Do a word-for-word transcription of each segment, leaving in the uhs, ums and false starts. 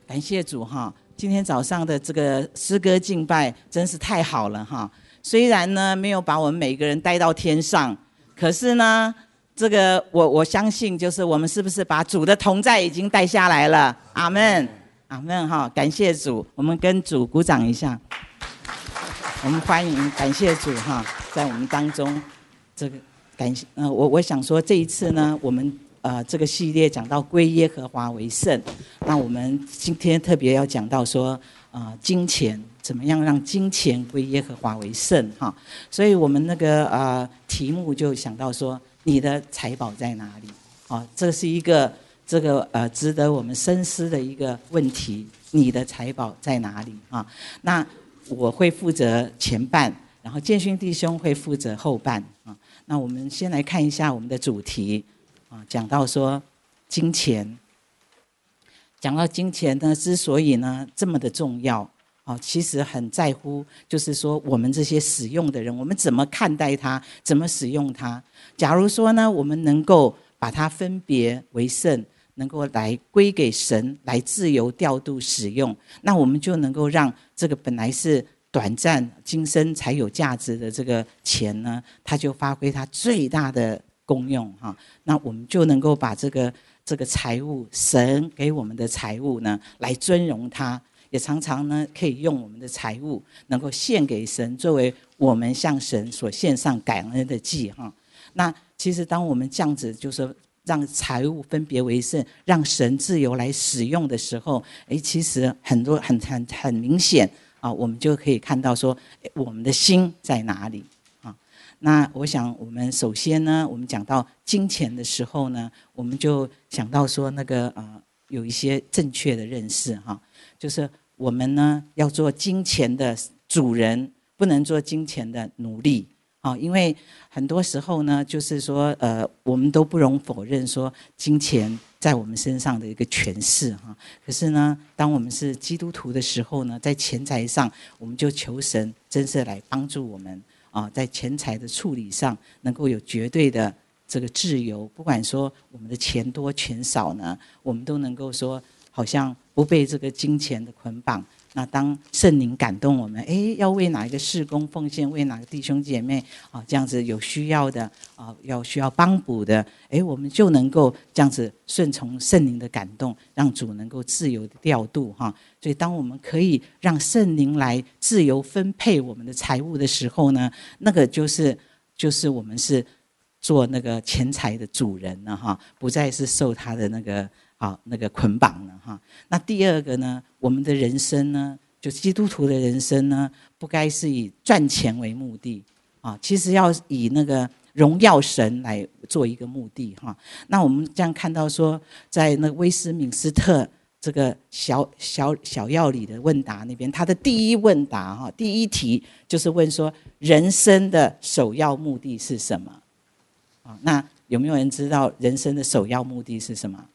感谢主哈！今天早上的这个诗歌敬拜真是太好了哈！虽然呢没有把我们每个人带到天上，可是呢，这个我我相信就是我们是不是把主的同在已经带下来了？阿们，阿们哈！感谢主，我们跟主鼓掌一下。我们欢迎，感谢主哈，在我们当中，这个感谢呃，我我想说这一次呢，我们。呃，这个系列讲到归耶和华为圣，那我们今天特别要讲到说，呃，金钱怎么样让金钱归耶和华为圣哈？所以我们那个呃题目就想到说，你的财宝在哪里？啊，这是一个这个呃值得我们深思的一个问题，你的财宝在哪里啊？那我会负责前半，然后建勋弟兄会负责后半啊。那我们先来看一下我们的主题。啊，讲到说金钱，讲到金钱呢，之所以呢这么的重要，啊，其实很在乎，就是说我们这些使用的人，我们怎么看待它，怎么使用它。假如说呢，我们能够把它分别为圣，能够来归给神，来自由调度使用，那我们就能够让这个本来是短暂、今生才有价值的这个钱呢，它就发挥它最大的功用哈，那我们就能够把这个这个财物，神给我们的财物呢，来尊荣它，也常常呢可以用我们的财物能够献给神，作为我们向神所献上感恩的祭哈。那其实当我们这样子，就是让财物分别为圣，让神自由来使用的时候，哎，其实很多很很很明显啊，我们就可以看到说，我们的心在哪里。那我想，我们首先呢，我们讲到金钱的时候呢，我们就想到说，那个呃，有一些正确的认识哈，就是我们呢要做金钱的主人，不能做金钱的奴隶啊，因为很多时候呢，就是说呃，我们都不容否认说金钱在我们身上的一个权势哈。可是呢，当我们是基督徒的时候呢，在钱财上，我们就求神真是来帮助我们。啊，在钱财的处理上，能够有绝对的这个自由，不管说我们的钱多钱少呢，我们都能够说，好像不被这个金钱的捆绑。那当圣灵感动我们，哎，要为哪一个事工奉献，为哪个弟兄姐妹啊，这样子有需要的啊，要需要帮补的，哎，我们就能够这样子顺从圣灵的感动，让主能够自由的调度哈。所以，当我们可以让圣灵来自由分配我们的财物的时候呢，那个就是就是我们是做那个钱财的主人了哈，不再是受他的那个。好，那个捆绑了哈。那第二个呢，我们的人生呢，就基督徒的人生呢，不该是以赚钱为目的啊，其实要以那个荣耀神来做一个目的哈。那我们这样看到说，在那个威斯敏斯特这个小小小要理的问答那边，他的第一问答哈，第一题就是问说，人生的首要目的是什么？啊，那有没有人知道人生的首要目的是什么？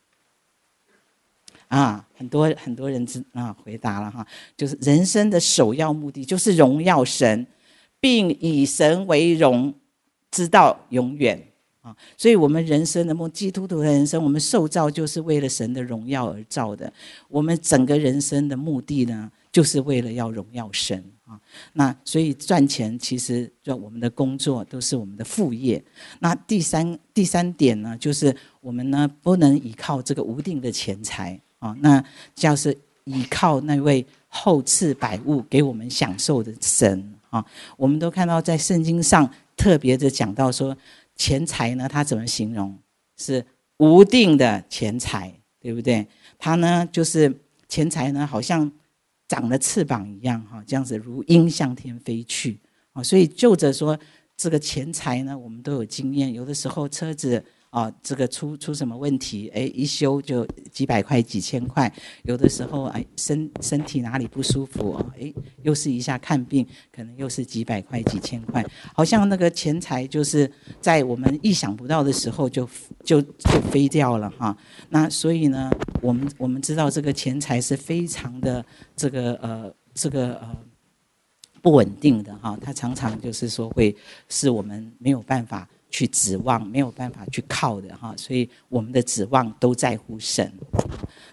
啊，很多很多人知啊回答了哈，就是人生的首要目的就是荣耀神，并以神为荣，直到永远啊。所以，我们人生的目，基督徒的人生，我们受造就是为了神的荣耀而造的。我们整个人生的目的呢，就是为了要荣耀神啊。那所以赚钱其实就我们的工作都是我们的副业。那第三第三点呢，就是我们呢不能依靠这个无定的钱财。啊，那就是依靠那位厚赐百物给我们享受的神啊。我们都看到在圣经上特别的讲到说，钱财呢，它怎么形容？是无定的钱财，对不对？它呢，就是钱财呢，好像长了翅膀一样哈，这样子如鹰向天飞去啊。所以就着说这个钱财呢，我们都有经验，有的时候车子。啊，这个出出什么问题？哎，一修就几百块、几千块。有的时候，哎，身身体哪里不舒服啊？哎，又是一下看病，可能又是几百块、几千块。好像那个钱财就是在我们意想不到的时候就就就飞掉了哈。那所以呢，我们我们知道这个钱财是非常的这个呃这个呃不稳定的哈，它常常就是说会是我们没有办法。去指望没有办法去靠的哈，所以我们的指望都在乎神。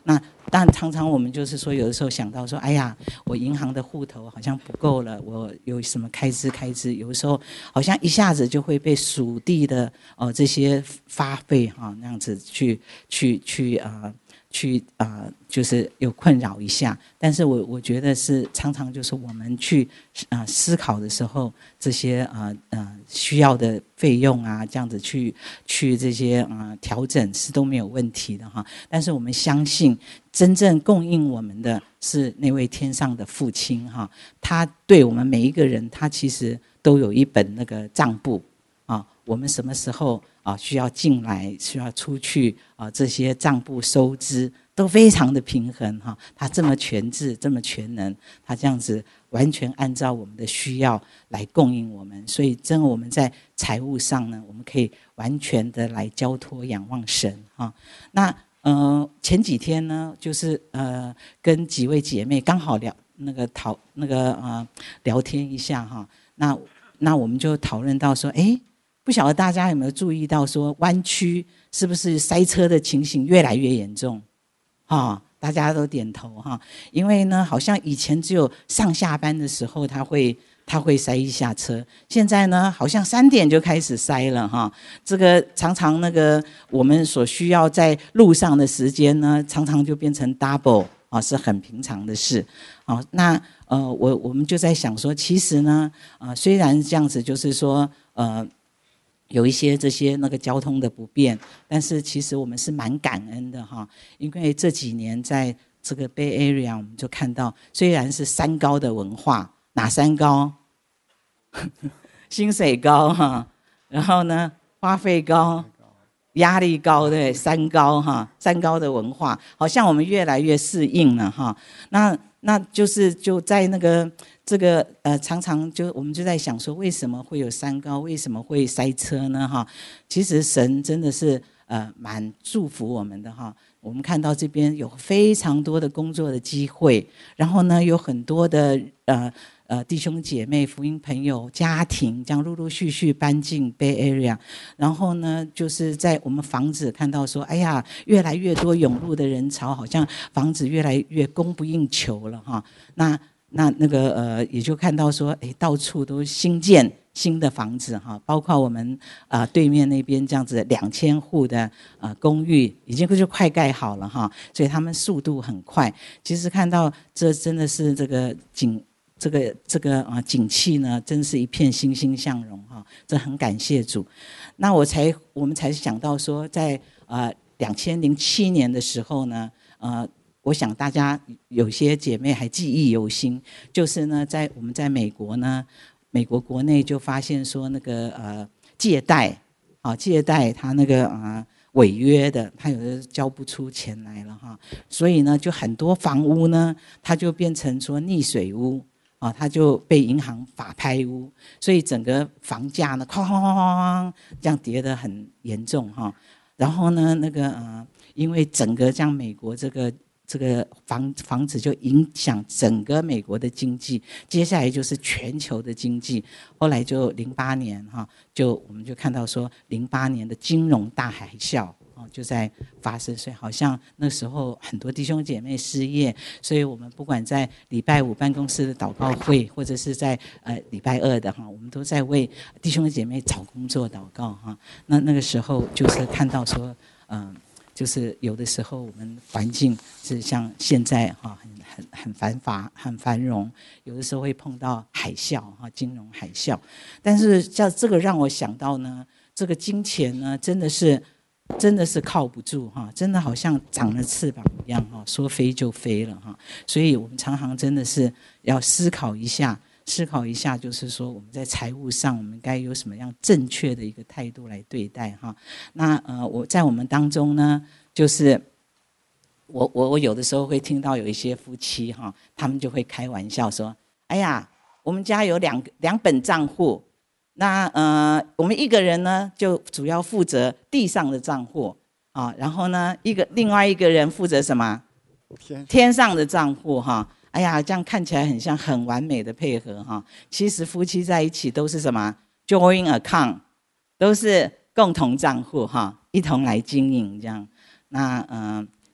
那但常常我们就是说，有的时候想到说，哎呀，我银行的户头好像不够了，我有什么开支开支，有的时候好像一下子就会被属地的呃这些发费哈、啊、那样子去去去啊。呃去啊、呃，就是有困扰一下，但是我我觉得是常常就是我们去啊、呃、思考的时候，这些啊呃，呃需要的费用啊，这样子去去这些啊、呃、调整是都没有问题的哈。但是我们相信，真正供应我们的是那位天上的父亲哈，他对我们每一个人，他其实都有一本那个账簿啊，我们什么时候啊需要进来，需要出去啊，这些账簿收支都非常的平衡哈。他这么全智，这么全能，他这样子完全按照我们的需要来供应我们，所以真的我们在财务上呢，我们可以完全的来交托仰望神哈。那呃前几天呢，就是呃跟几位姐妹刚好聊那个讨那个呃聊天一下哈，那。那我们就讨论到说，哎，不晓得大家有没有注意到说，湾区是不是塞车的情形越来越严重？哈、哦，大家都点头哈，因为呢，好像以前只有上下班的时候，他会他会塞一下车，现在呢，好像三点就开始塞了哈。这个常常那个我们所需要在路上的时间呢，常常就变成 double 啊，是很平常的事。好，那呃，我我们就在想说，其实呢，呃，虽然这样子，就是说，呃，有一些这些那个交通的不便，但是其实我们是蛮感恩的哈，因为这几年在这个 Bay Area， 我们就看到，虽然是三高的文化，哪三高？薪水高哈，然后呢，花费高。压力高，对，三高哈，三高的文化，好像我们越来越适应了哈。那那就是就在那个这个呃，常常就我们就在想说，为什么会有三高？为什么会塞车呢？哈，其实神真的是呃蛮祝福我们的哈。我们看到这边有非常多的工作的机会，然后呢，有很多的呃。呃，弟兄姐妹、福音朋友、家庭，这样陆陆续续搬进 Bay Area， 然后呢，就是在我们房子看到说，哎呀，越来越多涌入的人潮，好像房子越来越供不应求了哈。那那那个呃，也就看到说，哎，到处都新建新的房子哈，包括我们啊、呃、对面那边这样子两千户的啊、呃、公寓，已经就快盖好了哈，所以他们速度很快。其实看到这真的是这个景。这个这个啊，景气呢，真是一片欣欣向荣哈，这很感谢主。那我才我们才想到说，在呃两千零七年的时候呢，呃，我想大家有些姐妹还记忆犹新，就是呢，在我们在美国呢，美国国内就发现说那个呃借贷啊，借贷他那个啊。违约的，他有的交不出钱来了哈，所以呢，就很多房屋呢，它就变成说溺水屋。啊，他就被银行法拍屋，所以整个房价呢，哐哐哐哐这样跌得很严重哈。然后呢，那个呃，因为整个像美国这个这个房房子就影响整个美国的经济，接下来就是全球的经济。后来就零八年哈，就我们就看到说零八年的金融大海啸。就在发生，所以好像那时候很多弟兄姐妹失业，所以我们不管在礼拜五办公室的祷告会，或者是在呃礼拜二的哈，我们都在为弟兄姐妹找工作祷告哈。那那个时候就是看到说，嗯、呃，就是有的时候我们环境是像现在哈，很很很繁华、很繁荣，有的时候会碰到海啸哈，金融海啸。但是像这个让我想到呢，这个金钱呢，真的是。真的是靠不住哈，真的好像长了翅膀一样哈，说飞就飞了哈。所以我们常常真的是要思考一下，思考一下，就是说我们在财务上，我们该有什么样正确的一个态度来对待哈。那呃，我在我们当中呢，就是我我我有的时候会听到有一些夫妻哈，他们就会开玩笑说：“哎呀，我们家有两两本账户。”那呃，我们一个人呢，就主要负责地上的账户啊，然后呢，一个另外一个人负责什么？天天上的账户哈。哎呀，这样看起来很像很完美的配合哈。其实夫妻在一起都是什么 ？joint account， 都是共同账户哈，一同来经营这样。那嗯、呃，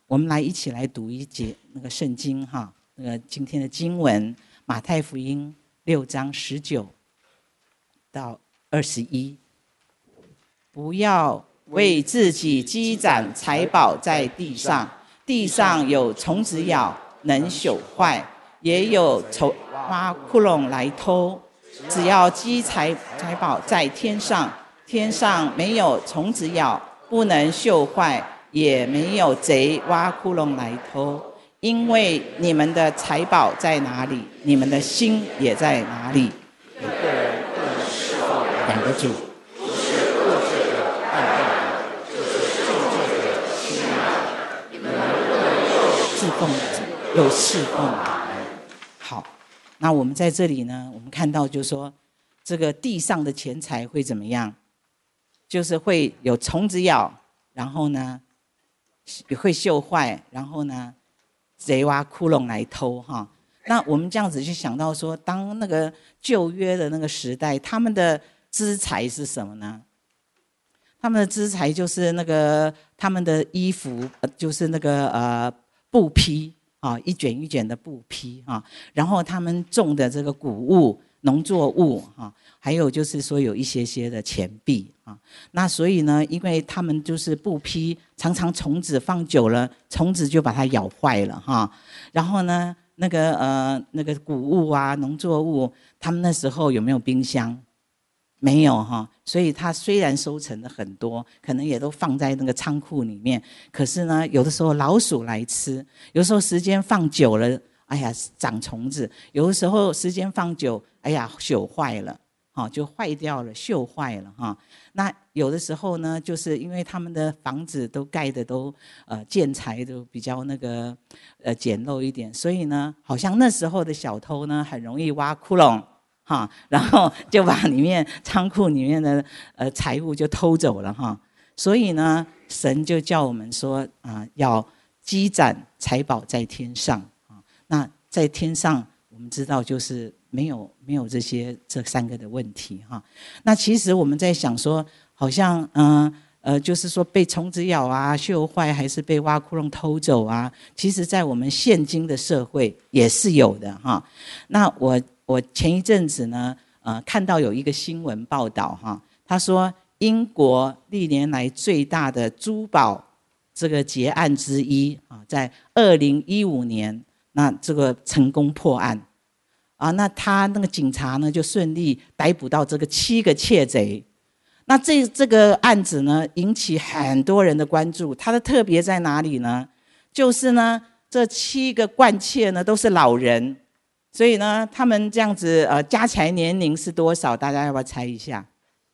我们来一起来读一节那个圣经哈，那个今天的经文，马太福音六章十九到二十一。不要为自己积攒财宝在地上，地上有虫子咬，能朽坏；也有丑挖窟窿来偷。只要积财财宝在天上，天上没有虫子咬，不能朽坏。也没有贼挖窟窿来偷，因为你们的财宝在哪里，你们的心也在哪里。 有个人不能侍奉两个主， 不是物质的爱慕，就是敬重的亲爱。你们不能又侍奉又侍奉。好，那我们在这里呢，我们看到就是说，这个地上的钱财会怎么样？就是会有虫子咬，然后呢？会锈坏，然后呢，贼挖窟窿来偷哈。那我们这样子就想到说，当那个旧约的那个时代，他们的资财是什么呢？他们的资财就是那个他们的衣服，就是那个呃布匹啊，一卷一卷的布匹啊，然后他们种的这个谷物、农作物哈。还有就是说有一些些的钱币啊，那所以呢，因为他们就是布匹，常常虫子放久了，虫子就把它咬坏了哈。然后呢，那个呃那个谷物啊、农作物，他们那时候有没有冰箱？没有哈，所以它虽然收成的很多，可能也都放在那个仓库里面，可是呢，有的时候老鼠来吃，有时候时间放久了，哎呀长虫子；有的时候时间放久，哎呀朽坏了。好，就坏掉了，锈坏了哈。那有的时候呢，就是因为他们的房子都盖的都呃建材都比较那个呃简陋一点，所以呢，好像那时候的小偷呢很容易挖窟窿哈，然后就把里面仓库里面的呃财物就偷走了哈。所以呢，神就叫我们说啊、呃，要积攒财宝在天上啊。那在天上，我们知道就是没有没有这些这三个的问题哈。那其实我们在想说，好像嗯 呃, 呃，就是说被虫子咬啊、锈坏，还是被挖窟窿偷走啊？其实，在我们现今的社会也是有的哈。那我我前一阵子呢，呃，看到有一个新闻报道哈，他说英国历年来最大的珠宝这个劫案之一啊，在二零一五年。那这个成功破案，啊，那他那个警察呢就顺利逮捕到这个七个窃贼。那这这个案子呢引起很多人的关注，它的特别在哪里呢？就是呢这七个惯窃呢都是老人，所以呢他们这样子呃加起来年龄是多少？大家要不要猜一下？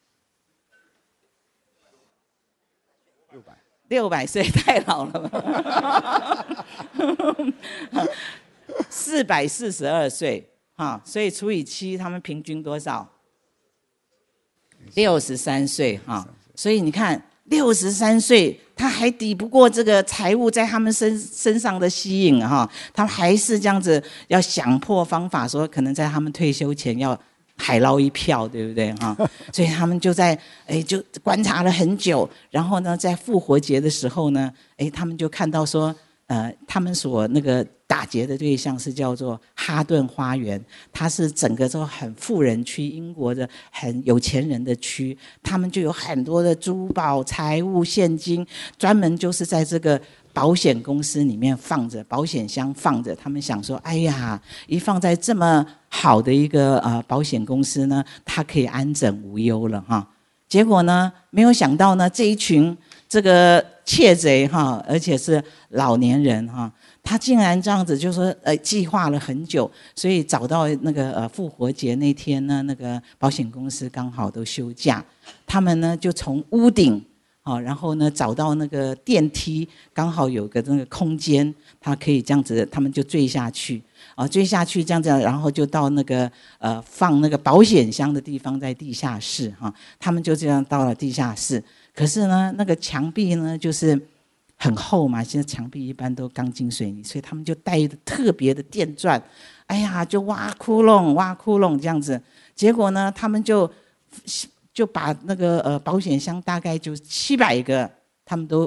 六百岁太老了吧？四百四十二岁，哈，所以除以七，他们平均多少？六十三岁，哈。所以你看，六十三岁，他还抵不过这个财务在他们身身上的吸引，哈。他们还是这样子，要想破方法，说可能在他们退休前要海捞一票，对不对哈？所以他们就在哎，就观察了很久，然后呢，在复活节的时候呢，哎，他们就看到说，呃，他们所那个打劫的对象是叫做哈顿花园，它是整个都很富人区，英国的很有钱人的区，他们就有很多的珠宝、财物、现金，专门就是在这个保险公司里面放着，保险箱放着，他们想说，哎呀，一放在这么好的一个呃保险公司呢，它可以安枕无忧了哈。结果呢，没有想到呢，这一群这个窃贼哈，而且是老年人哈，他竟然这样子，就说呃计划了很久，所以找到那个呃复活节那天呢，那个保险公司刚好都休假，他们呢就从屋顶。好，然后呢，找到那个电梯，刚好有个那个空间，它可以这样子，他们就坠下去，啊，坠下去这样子，然后就到那个呃放那个保险箱的地方，在地下室哈、啊，他们就这样到了地下室。可是呢，那个墙壁呢就是很厚嘛，现在墙壁一般都钢筋水泥，所以他们就带特别的电钻，哎呀，就挖窟窿，挖窟窿这样子。结果呢，他们就。就把那个呃保险箱大概就七百个，他们都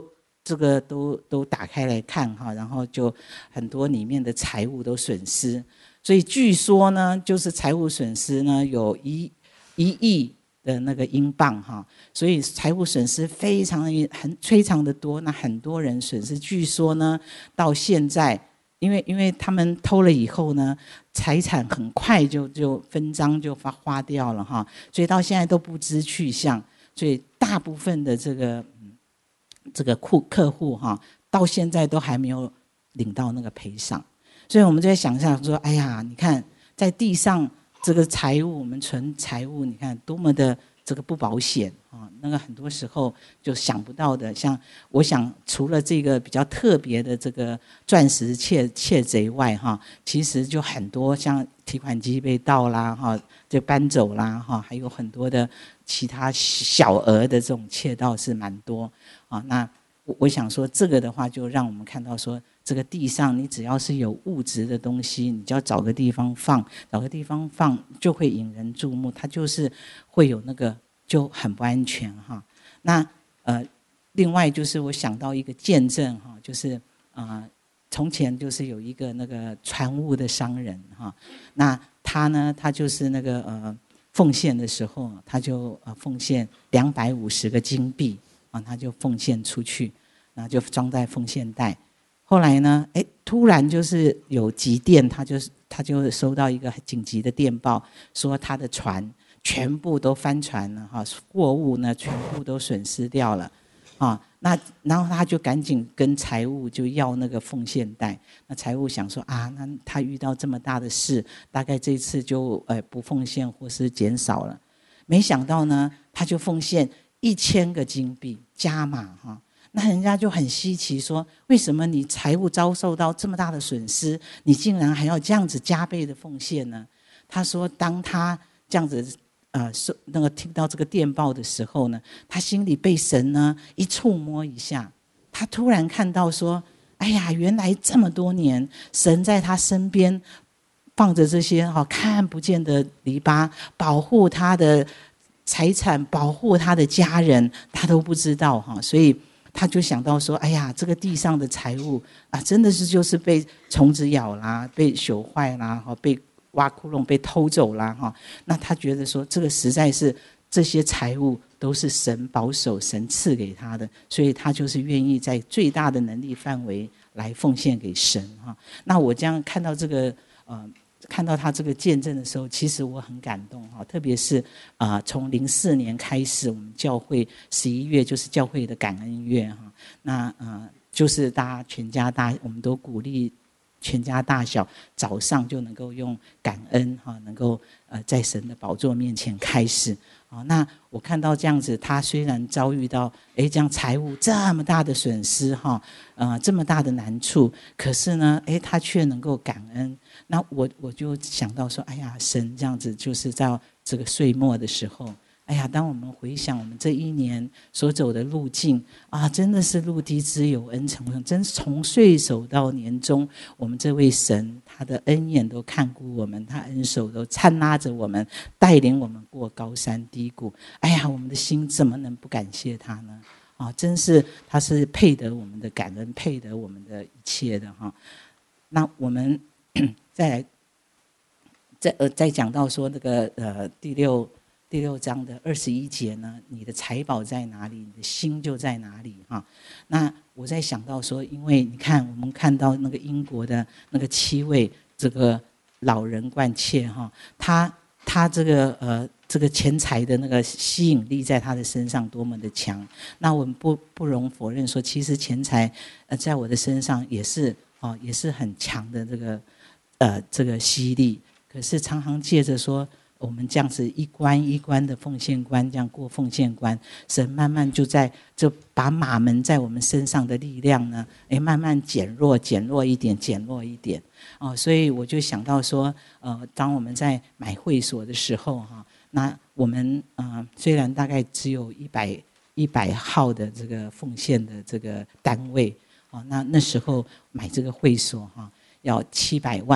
这个都都打开来看哈，然后就很多里面的财物都损失，所以据说呢，就是财务损失呢有一一亿的那个英镑哈，所以财务损失非常很非常的多，那很多人损失，据说呢到现在。因为因为他们偷了以后呢，财产很快就就分赃就花花掉了哈，所以到现在都不知去向，所以大部分的这个这个库客户哈，到现在都还没有领到那个赔偿，所以我们就在想象说，哎呀，你看在地上这个财物，我们存财物，你看多么的这个不保险啊！那个很多时候就想不到的，像我想除了这个比较特别的这个钻石窃窃贼外，哈，其实就很多像提款机被盗啦，哈，就搬走啦，哈，还有很多的其他小额的这种窃盗是蛮多啊。那我我想说这个的话，就让我们看到说，这个地上你只要是有物质的东西，你就要找个地方放，找个地方放就会引人注目，它就是会有那个就很不安全哈。那呃，另外就是我想到一个见证哈，就是啊、呃，从前就是有一个那个船务的商人哈，那他呢，他就是那个呃奉献的时候，他就呃奉献两百五十个金币啊，他就奉献出去，然后就装在奉献袋。后来呢，哎，突然就是有急电，他就他就收到一个紧急的电报，说他的船全部都翻船了哈，货物呢全部都损失掉了，啊，那然后他就赶紧跟财务就要那个奉献袋。那财务想说啊，那他遇到这么大的事，大概这次就呃不奉献或是减少了。没想到呢，他就奉献一千个金币加码哈。那人家就很稀奇说，为什么你财务遭受到这么大的损失，你竟然还要这样子加倍的奉献呢？他说，当他这样子呃那个听到这个电报的时候呢，他心里被神呢一触摸一下，他突然看到说，哎呀，原来这么多年神在他身边放着这些哈看不见的篱笆，保护他的财产，保护他的家人，他都不知道哈，所以他就想到说，哎呀，这个地上的财物啊，真的是就是被虫子咬啦，被朽坏啦，被挖窟窿被偷走啦，哈。那他觉得说，这个实在是这些财物都是神保守、神赐给他的，所以他就是愿意在最大的能力范围来奉献给神哈。那我这样看到这个呃。看到他这个见证的时候，其实我很感动哈，特别是啊，从零四年开始，我们教会十一月就是教会的感恩月哈，那呃就是大家全家大，我们都鼓励全家大小早上就能够用感恩哈，能够呃在神的宝座面前开始啊。那我看到这样子，他虽然遭遇到哎这样财务这么大的损失哈，呃这么大的难处，可是呢，哎他却能够感恩。那我我就想到说，哎呀，神这样子就是在这个岁末的时候，哎呀，当我们回想我们这一年所走的路径啊，真的是路低之有恩宠，真是从岁首到年终，我们这位神他的恩眼都看顾我们，他恩手都搀拉着我们，带领我们过高山低谷。哎呀，我们的心怎么能不感谢他呢？啊，真是他是配得我们的感恩，配得我们的一切的哈。那我们再来，再呃再讲到说那个呃第六第六章的二十一节呢，你的财宝在哪里，你的心就在哪里哈。那我在想到说，因为你看我们看到那个英国的那个七位这个老人惯窃哈，他他这个呃这个钱财的那个吸引力在他的身上多么的强。那我们不不容否认说，其实钱财呃在我的身上也是哦也是很强的这个。呃，这个吸力，可是常常借着说，我们这样子一关一关的奉献关，这样过奉献关，神慢慢就在就把马门在我们身上的力量呢，哎，慢慢减弱，减弱一点，减弱一点，哦，所以我就想到说，呃，当我们在买会所的时候哈，那我们呃虽然大概只有一百一百号的这个奉献的这个单位，哦，那那时候买这个会所哈。要七百万，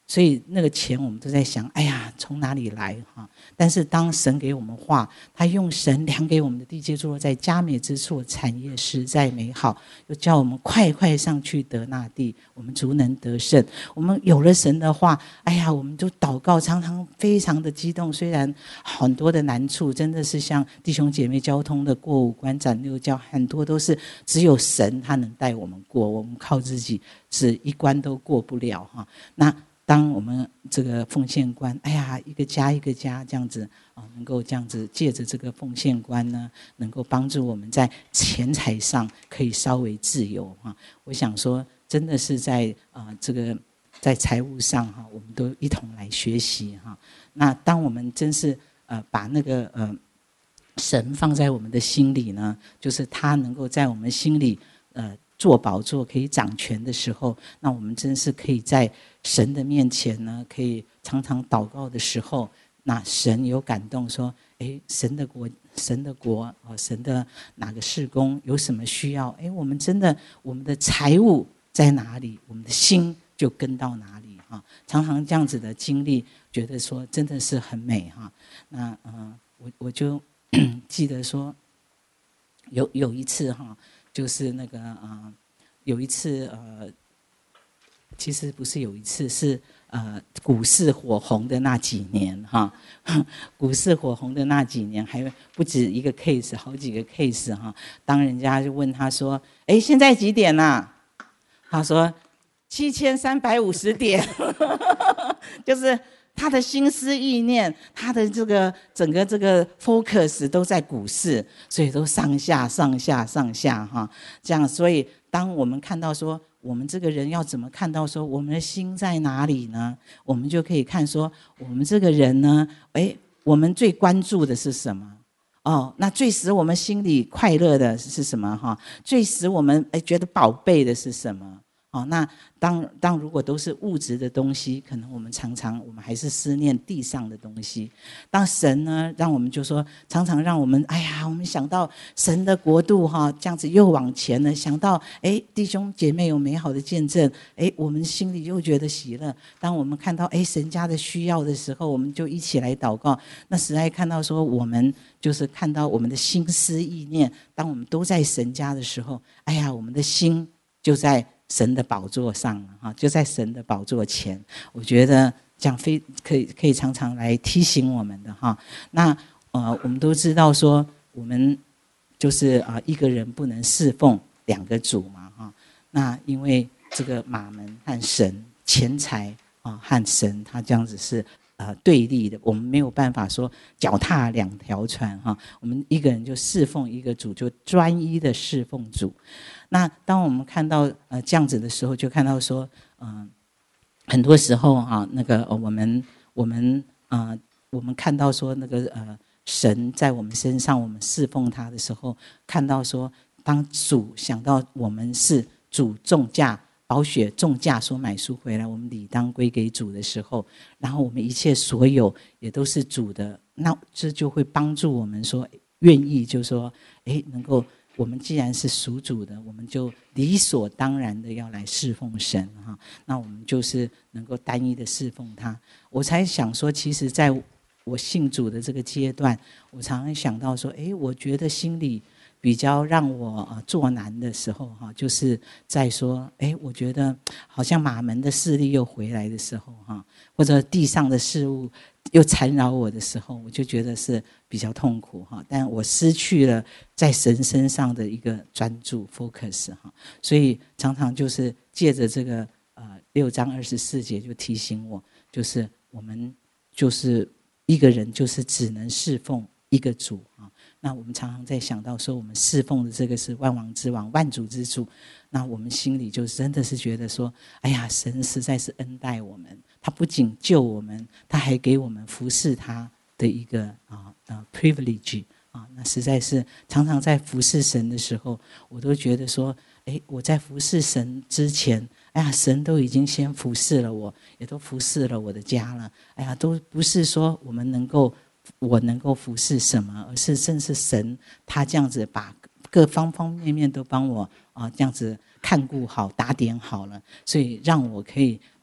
所以那个钱我们都在想，哎呀，从哪里来哈？但是当神给我们话，他用神量给我们的地界坐落在佳美之处，产业实在美好，又叫我们快快上去得那地，我们足能得胜。我们有了神的话，哎呀，我们就祷告，常常非常的激动。虽然很多的难处，真的是像弟兄姐妹交通的过五关斩六将，很多都是只有神他能带我们过，我们靠自己是一关都过不了哈。那当我们这个奉献观，哎呀，一个家一个家这样子啊，能够这样子借着这个奉献观呢，能够帮助我们在钱财上可以稍微自由哈。我想说，真的是在啊、呃、这个在财务上哈，我们都一同来学习哈。那当我们真是呃把那个呃神放在我们的心里呢，就是他能够在我们心里呃。做宝座可以掌权的时候，那我们真是可以在神的面前呢，可以常常祷告的时候，那神有感动说，哎，神的国，神的国，哦，神的哪个事工有什么需要？哎，我们真的，我们的财物在哪里，我们的心就跟到哪里哈。常常这样子的经历，觉得说真的是很美哈。那嗯、呃，我我就记得说，有有一次哈。就是那个呃，有一次呃，其实不是有一次，是呃股市火红的那几年哈，股市火红的那几年，还不止一个 case， 好几个 case 哈。当人家就问他说：“哎，现在几点啦？”他说：“七千三百五十点。”就是他的心思意念，他的这个整个这个 focus 都在股市，所以都上下上下上下哈，这样。所以当我们看到说，我们这个人要怎么看到说我们的心在哪里呢？我们就可以看说，我们这个人呢，哎，我们最关注的是什么？哦，那最使我们心里快乐的是什么？哈，最使我们哎觉得宝贝的是什么？哦，那当当如果都是物质的东西，可能我们常常我们还是思念地上的东西。当神呢，让我们就说，常常让我们，哎呀，我们想到神的国度哈，这样子又往前了，想到哎弟兄姐妹有美好的见证，哎，我们心里又觉得喜乐。当我们看到哎神家的需要的时候，我们就一起来祷告。那实在看到说，我们就是看到我们的心思意念，当我们都在神家的时候，哎呀，我们的心就在神的宝座上哈，就在神的宝座前。我觉得这样非可以可以常常来提醒我们的哈。那呃，我们都知道说，我们就是啊、呃，一个人不能侍奉两个主嘛哈。那因为这个马门和神，钱财啊和神，他这样子是呃对立的，我们没有办法说脚踏两条船哈。我们一个人就侍奉一个主，就专一的侍奉主。那当我们看到呃这样子的时候，就看到说，嗯、呃，很多时候哈、啊，那个、呃、我们我们啊、呃，我们看到说那个呃神在我们身上，我们侍奉他的时候，看到说，当主想到我们是主重价宝血重价所买赎回来，我们理当归给主的时候，然后我们一切所有也都是主的，那这就会帮助我们说愿意，就说哎能够。我们既然是属主的，我们就理所当然的要来侍奉神哈。那我们就是能够单一的侍奉他。我才想说，其实在我信主的这个阶段，我常常想到说，哎，我觉得心里比较让我呃作难的时候哈，就是在说，哎，我觉得好像马门的势力又回来的时候哈，或者地上的事物又缠绕我的时候，我就觉得是比较痛苦哈。但我失去了在神身上的一个专注 focus 哈，所以常常就是借着这个呃六章二十四节就提醒我，就是我们就是一个人就是只能侍奉一个主啊。那我们常常在想到说，我们侍奉的这个是万王之王、万主之主，那我们心里就真的是觉得说，哎呀，神实在是恩待我们，他不仅救我们，他还给我们服侍他的一个啊啊 privilege 啊，那实在是常常在服侍神的时候，我都觉得说，哎，我在服侍神之前，哎呀，神都已经先服侍了我，也都服侍了我的家了，哎呀，都不是说我们能够。我能够服侍什么，而是正是神他这样子把各方方面面都帮我啊这样子看顾好打点好了，所以让我可以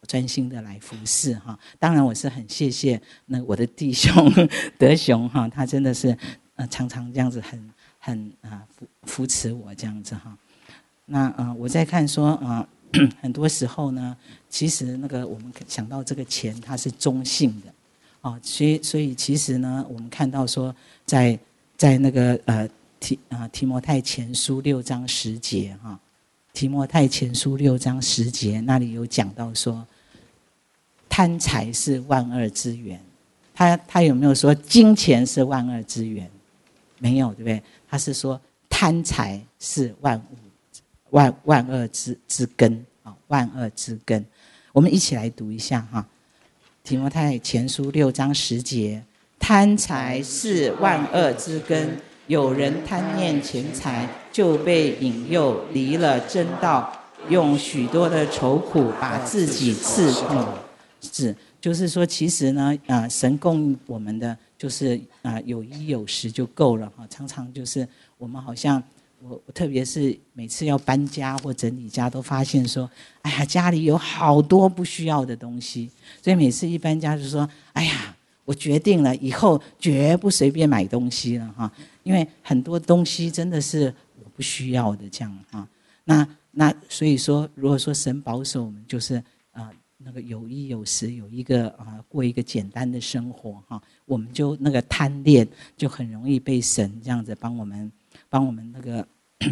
专心的来服侍哈。当然我是很谢谢那我的弟兄德雄哈，他真的是呃常常这样子很很啊扶扶持我这样子哈。那呃我在看说呃很多时候呢，其实那个我们想到这个钱它是中性的哦，所以所以其实呢，我们看到说在在那个呃提啊提摩太前书六章十节哈。提摩太前书六章十节那里有讲到说，贪财是万恶之源。他他有没有说金钱是万恶之源？没有，对不对？他是说贪财是万物万万恶之之根啊，万恶之根。我们一起来读一下哈，提摩太前书六章十节，贪财是万恶之根。有人贪念钱财，就被引诱离了真道，用许多的愁苦把自己刺痛。是，就是说，其实呢，啊，神供应我们的就是啊，有衣有食就够了哈。常常就是我们好像我，特别是每次要搬家或整理家，都发现说，哎呀，家里有好多不需要的东西，所以每次一搬家就说，哎呀。我决定了，以后绝不随便买东西了哈，因为很多东西真的是我不需要的这样哈。那那所以说，如果说神保守我们，就是啊、呃、那个有衣有食，有一个啊、呃、过一个简单的生活哈，我们就那个贪恋就很容易被神这样子帮我们帮我们那个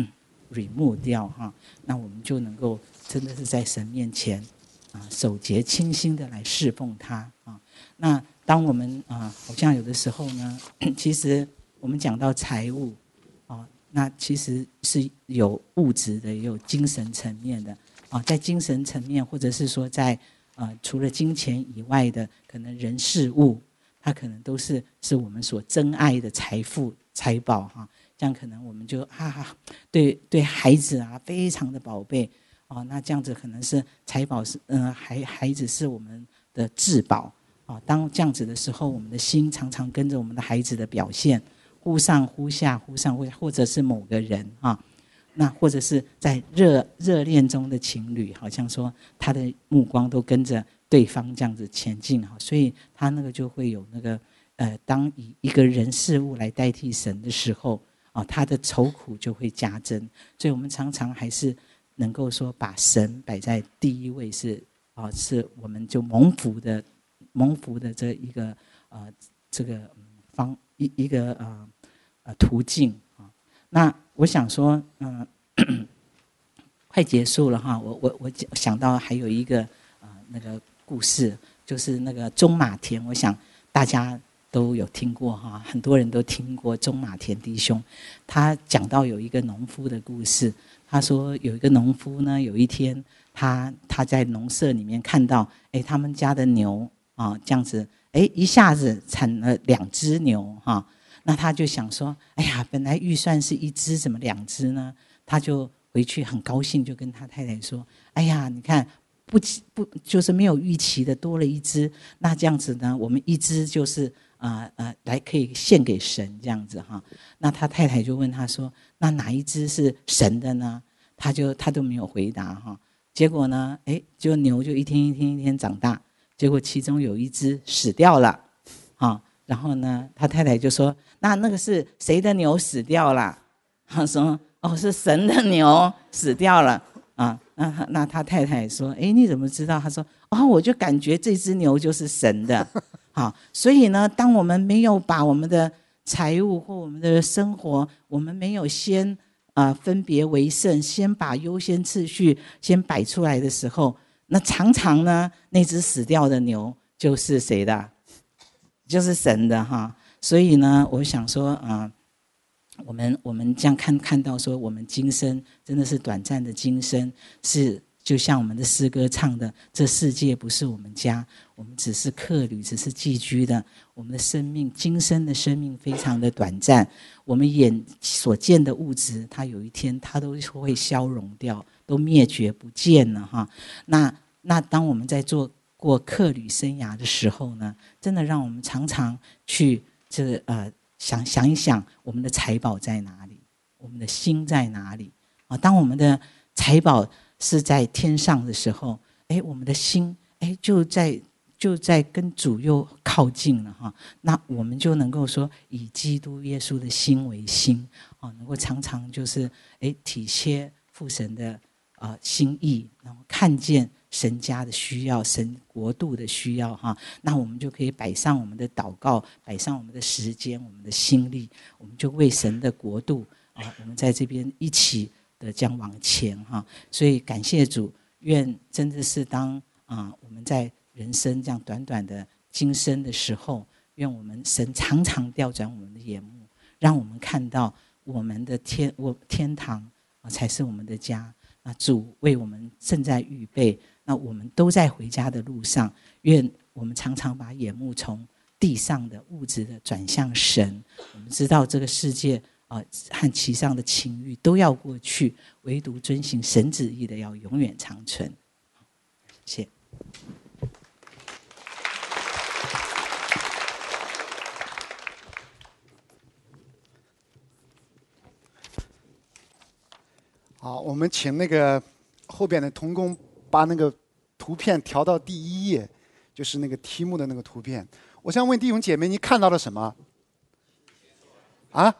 remove掉哈，那我们就能够真的是在神面前啊守节清心的来侍奉他啊。那当我们啊、呃，好像有的时候呢，其实我们讲到财务，哦，那其实是有物质的，也有精神层面的啊。在精神层面，或者是说在呃除了金钱以外的，可能人事物，它可能都是是我们所珍爱的财富财宝哈。这样可能我们就啊，对对孩子啊非常的宝贝哦。那这样子可能是财宝是嗯、呃、孩孩子是我们的至宝。啊，当这样子的时候，我们的心常常跟着我们的孩子的表现，忽上忽下，忽上忽下，或者是某个人啊，那或者是在热热恋中的情侣，好像说他的目光都跟着对方这样子前进哈，所以他那个就会有那个呃，当以一个人事物来代替神的时候啊，他的愁苦就会加增。所以我们常常还是能够说把神摆在第一位是，是啊，是我们就蒙福的。蒙福的这一个呃这个方一一个呃呃途径啊，那我想说，嗯、呃，快结束了哈，我我我想到还有一个呃那个故事，就是那个中马田，我想大家都有听过哈，很多人都听过中马田弟兄，他讲到有一个农夫的故事，他说有一个农夫呢，有一天他他在农舍里面看到，哎，他们家的牛。啊，这样子，哎，一下子产了两只牛哈，那他就想说，哎呀，本来预算是一只，怎么两只呢？他就回去很高兴，就跟他太太说，哎呀，你看不不就是没有预期的多了一只，那这样子呢，我们一只就是啊呃, 呃来可以献给神这样子哈。那他太太就问他说，那哪一只是神的呢？他就他都没有回答哈。结果呢，哎，就牛就一天一天一天长大。结果其中有一只死掉了，啊，然后呢，他太太就说：“那那个是谁的牛死掉了？”他说：“哦，是神的牛死掉了。”啊，那那他太太说：“哎，你怎么知道？”他说：“哦，我就感觉这只牛就是神的。”好，所以呢，当我们没有把我们的财物或我们的生活，我们没有先啊、呃、分别为圣，先把优先次序先摆出来的时候。那常常呢，那只死掉的牛就是谁的？就是神的哈。所以呢，我想说啊、呃，我们我们这样看看到说，我们今生真的是短暂的今生，是就像我们的诗歌唱的，这世界不是我们家，我们只是客旅，只是寄居的。我们的生命，今生的生命非常的短暂，我们眼所见的物质，它有一天它都会消融掉。都灭绝不见了哈，那那当我们在做过客旅生涯的时候呢，真的让我们常常去这个呃想想一想，我们的财宝在哪里，我们的心在哪里啊？当我们的财宝是在天上的时候，哎，我们的心哎，就在就在跟主又靠近了哈。那我们就能够说，以基督耶稣的心为心，啊，能够常常就是哎体贴父神的呃心意，然后看见神家的需要，神国度的需要哈。那我们就可以摆上我们的祷告，摆上我们的时间，我们的心力，我们就为神的国度啊，我们在这边一起的这样往前哈。所以感谢主，愿真的是当啊我们在人生这样短短的今生的时候，愿我们神常常调转我们的眼目，让我们看到我们的天我天堂啊才是我们的家。那主为我们正在预备，那我们都在回家的路上。愿我们常常把眼目从地上的物质的转向神。我们知道这个世界啊、呃、和其上的情欲都要过去，唯独遵行神旨意的要永远长存。谢谢。 好，我们请那个后边的童工把那个图片调到第一页，就是那个题目的那个图片。我想问弟兄姐妹，你看到了什么？啊？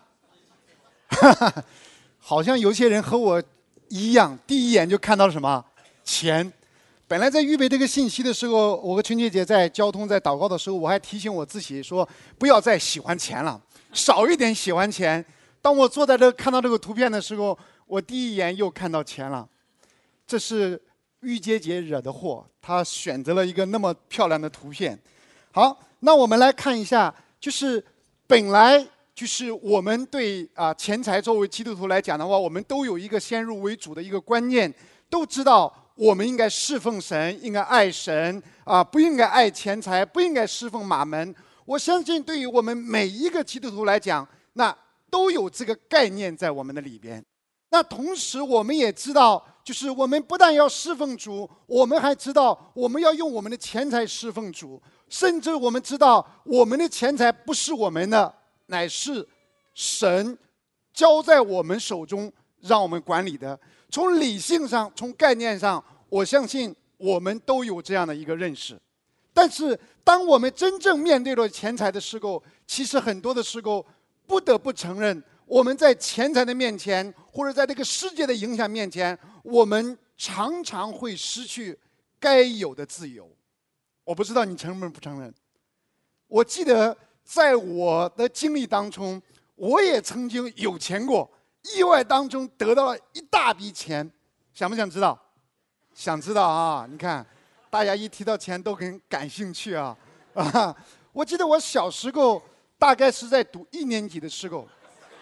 好像有些人和我一样，第一眼就看到了什么？钱。本来在预备这个信息的时候，我和春姐姐在交通在祷告的时候，我还提醒我自己说，不要再喜欢钱了，少一点喜欢钱。当我坐在这看到这个图片的时候，我第一眼又看到钱了。这是玉洁姐惹的祸，她选择了一个那么漂亮的图片。好，那我们来看一下，就是本来就是我们对啊钱财作为基督徒来讲的话，我们都有一个先入为主的一个观念，都知道我们应该侍奉神，应该爱神啊，不应该爱钱财，不应该侍奉马门。我相信对于我们每一个基督徒来讲，那都有这个概念在我们的里边。那同时我们也知道，就是我们不但要侍奉主，我们还知道我们要用我们的钱财侍奉主，甚至我们知道我们的钱财不是我们的，乃是神交在我们手中让我们管理的。从理性上，从概念上，我相信我们都有这样的一个认识。但是当我们真正面对了钱财的时候，其实很多的时候不得不承认，我们在钱财的面前，或者在这个世界的影响面前，我们常常会失去该有的自由。我不知道你承认不承认。我记得在我的经历当中，我也曾经有钱过，意外当中得到了一大笔钱。想不想知道？想知道啊？你看，大家一提到钱都很感兴趣啊。啊，我记得我小时候大概是在读一年级的时候，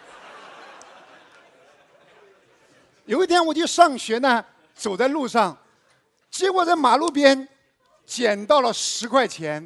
有一天我就上学呢，走在路上，结果在马路边捡到了十块钱，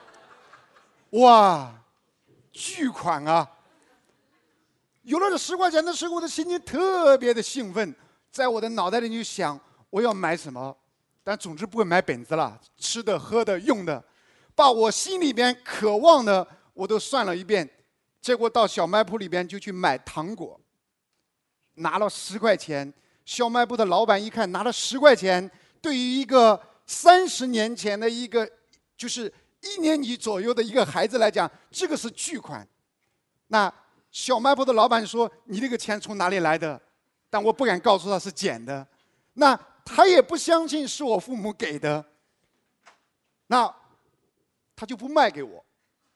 哇，巨款啊！有了这十块钱的时候，我的心情特别的兴奋，在我的脑袋里就想我要买什么，但总之不会买本子了，吃的、喝的、用的，把我心里边渴望的我都算了一遍，结果到小卖部里边就去买糖果。拿了十块钱，小卖部的老板一看拿了十块钱，对于一个三十年前的一个就是一年级左右的一个孩子来讲，这个是巨款。那小卖部的老板说：“你这个钱从哪里来的？”但我不敢告诉他是捡的。那他也不相信是我父母给的。那他就不卖给我，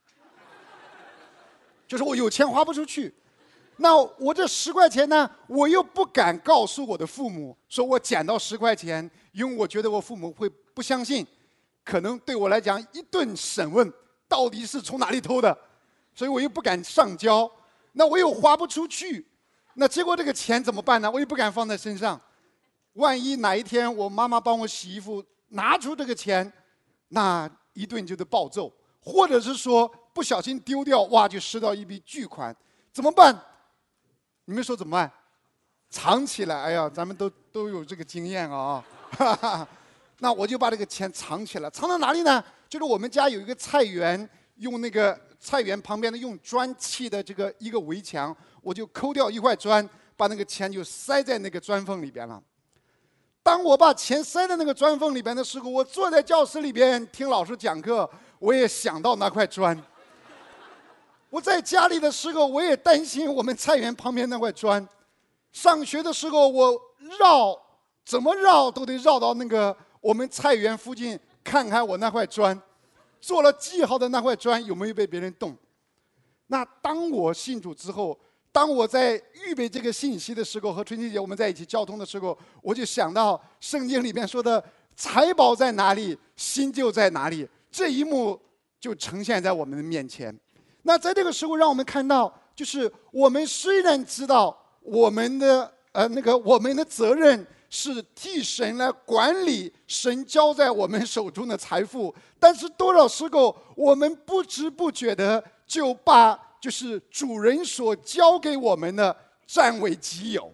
就是我有钱花不出去。那我这十块钱呢，我又不敢告诉我的父母，说我捡到十块钱，因为我觉得我父母会不相信，可能对我来讲一顿审问，到底是从哪里偷的，所以我又不敢上交，那我又花不出去，那结果这个钱怎么办呢？我又不敢放在身上，万一哪一天我妈妈帮我洗衣服拿出这个钱，那一顿就得暴揍，或者是说不小心丢掉，哇，就失到一笔巨款，怎么办？你们说怎么办？藏起来。哎呀，咱们都都有这个经验啊。那我就把这个钱藏起来，藏到哪里呢？就是我们家有一个菜园，用那个菜园旁边的用砖砌的这个一个围墙，我就抠掉一块砖，把那个钱就塞在那个砖缝里边了。 当我把钱塞在那个砖缝里边的时候，我坐在教室里边听老师讲课，我也想到那块砖。我在家里的时候，我也担心我们菜园旁边那块砖。上学的时候，我绕怎么绕都得绕到那个我们菜园附近看看我那块砖，做了记号的那块砖有没有被别人动。那当我信主之后，当我在预备这个信息的时候，和春琪姐我们在一起交通的时候，我就想到圣经里面说的财宝在哪里，心就在哪里，这一幕就呈现在我们的面前。那在这个时候，让我们看到，就是我们虽然知道我们的呃那个我们的责任是替神来管理神交在我们手中的财富，但是多少时候我们不知不觉的就把就是主人所交给我们的占为己有。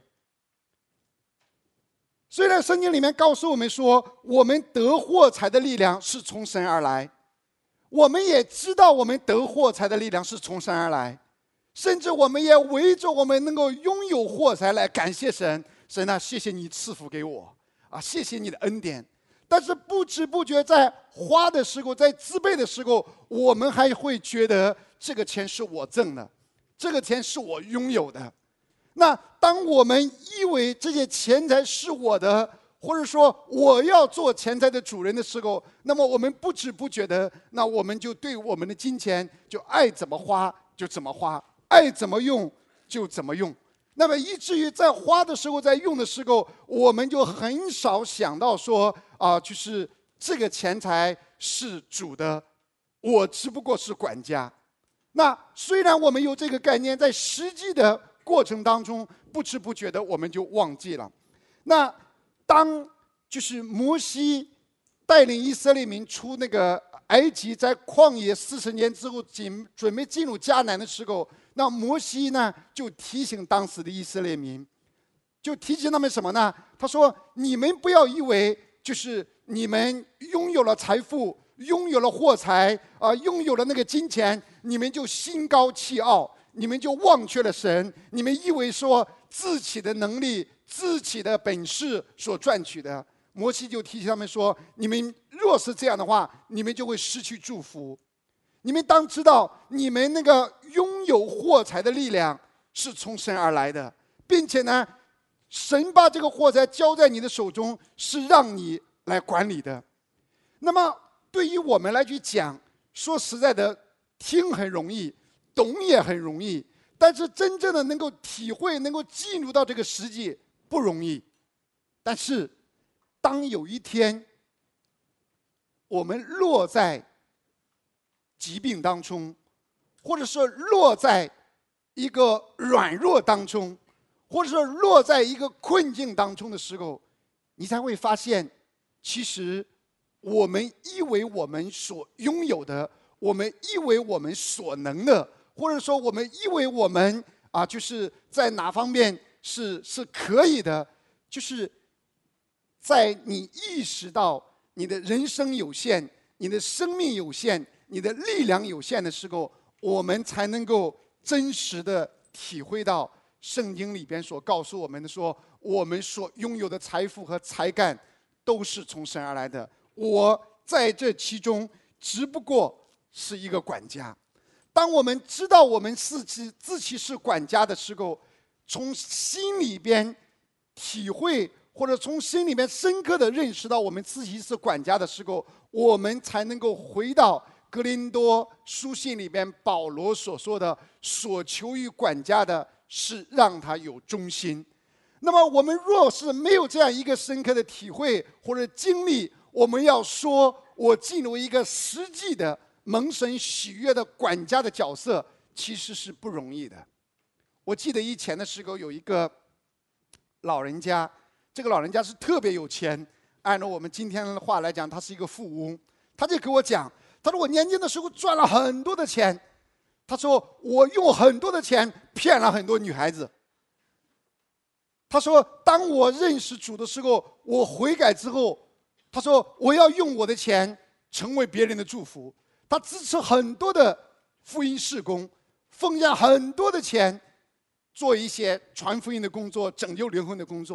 虽然圣经里面告诉我们说，我们得获财的力量是从神而来，我们也知道我们得获财的力量是从神而来，甚至我们也为着我们能够拥有获财来感谢神。神啊，谢谢你赐福给我啊，谢谢你的恩典。但是不知不觉在花的时候，在支配的时候，我们还会觉得这个钱是我挣的，这个钱是我拥有的。那当我们以为这些钱财是我的，或者说我要做钱财的主人的时候，那么我们不知不觉的，那我们就对我们的金钱就爱怎么花就怎么花，爱怎么用就怎么用。那么以至于在花的时候，在用的时候，我们就很少想到说啊、呃，就是这个钱财是主的，我只不过是管家。那虽然我们有这个概念，在实际的过程当中，不知不觉的我们就忘记了。那当就是摩西带领以色列民出那个埃及，在旷野四十年之后，进准备进入迦南的时候，那摩西呢就提醒当时的以色列民，就提醒他们什么呢？他说：“你们不要以为就是你们拥有了财富，拥有了货财啊、呃，拥有了那个金钱，你们就心高气傲，你们就忘却了神，你们以为说自己的能力、自己的本事所赚取的。”摩西就提醒他们说：“你们若是这样的话，你们就会失去祝福。你们当知道，你们那个拥有货财的力量是从神而来的，并且呢，神把这个货财交在你的手中，是让你来管理的。那么，对于我们来去讲，说实在的，听很容易，懂也很容易，但是真正的能够体会、能够进入到这个实际不容易。但是，当有一天我们落在疾病当中，或者是落在一个软弱当中，或者是落在一个困境当中的时候，你才会发现，其实我们以为我们所拥有的，我们以为我们所能的，或者说我们以为我们啊，就是在哪方面是是可以的，就是在你意识到你的人生有限，你的生命有限，你的力量有限的时候，我们才能够真实的体会到圣经里边所告诉我们的说，我们所拥有的财富和才干都是从神而来的。我在这其中只不过是一个管家。当我们知道我们自己自己是管家的时候，从心里边体会，或者从心里面深刻的认识到我们自己是管家的时候，我们才能够回到哥林多书信里边保罗所说的，所求于管家的是让他有忠心。那么我们若是没有这样一个深刻的体会或者经历，我们要说我进入一个实际的蒙神喜悦的管家的角色，其实是不容易的。我记得以前的时候，有一个老人家，这个老人家是特别有钱，按照我们今天的话来讲，他是一个富翁。他就给我讲，他说我年轻的时候赚了很多的钱，他说我用很多的钱骗了很多女孩子。他说当我认识主的时候，我悔改之后，他说我要用我的钱成为别人的祝福。他支持很多的福音事工，奉献很多的钱做一些传福音的工作，拯救灵魂的工作。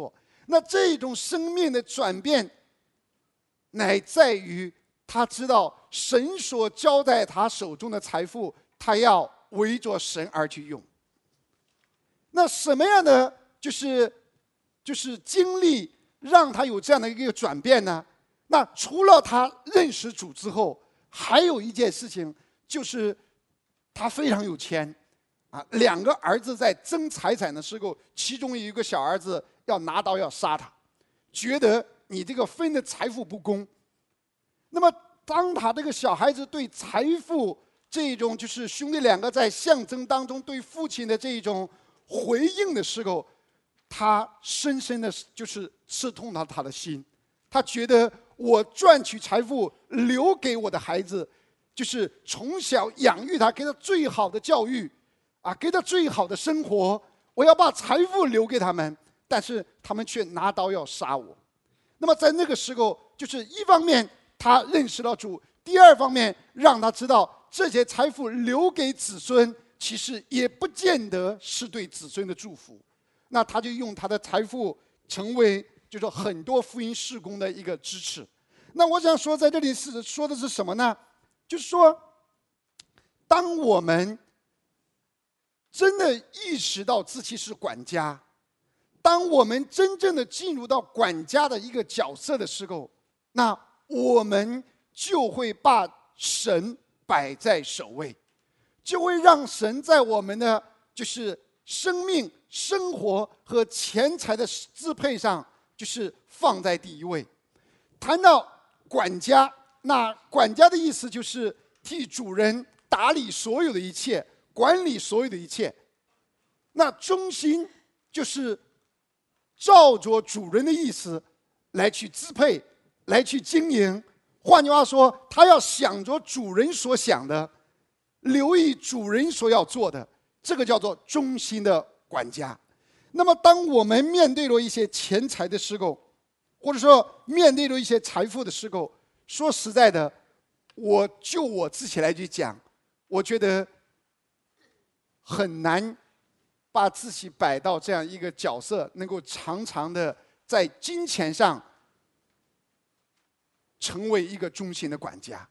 那这种生命的转变，乃在于他知道神所交在他手中的财富，他要围着神而去用。那什么样的就是就是经历让他有这样的一个转变呢？那除了他认识主之后，还有一件事情，就是他非常有钱啊。两个儿子在争财产的时候，其中有一个小儿子要拿刀要杀他，觉得你这个分的财富不公。那么当他这个小孩子对财富这种就是兄弟两个在象征当中对父亲的这种回应的时候，他深深的就是刺痛了他的心。他觉得我赚取财富留给我的孩子，就是从小养育他，给他最好的教育啊，给他最好的生活，我要把财富留给他们，但是他们却拿刀要杀我。那么在那个时候，就是一方面他认识到主，第二方面让他知道这些财富留给子孙，其实也不见得是对子孙的祝福。那他就用他的财富成为就是很多福音事工的一个支持。那我想说在这里是说的是什么呢？就是说，当我们真的意识到自己是管家，当我们真正的进入到管家的一个角色的时候，那我们就会把神摆在首位，就会让神在我们的就是生命、生活和钱财的支配上，就是放在第一位。谈到管家，那管家的意思就是替主人打理所有的一切，管理所有的一切。那忠心就是照着主人的意思来去支配，来去经营。换句话说，他要想着主人所想的，留意主人所要做的，这个叫做忠心的管家。那么当我们面对了一些钱财的时候，或者说面对了一些财富的时候，说实在的，我就我自己来去讲，我觉得很难把自己摆到这样一个角色，能够常常的在金钱上成为一个忠心的管家。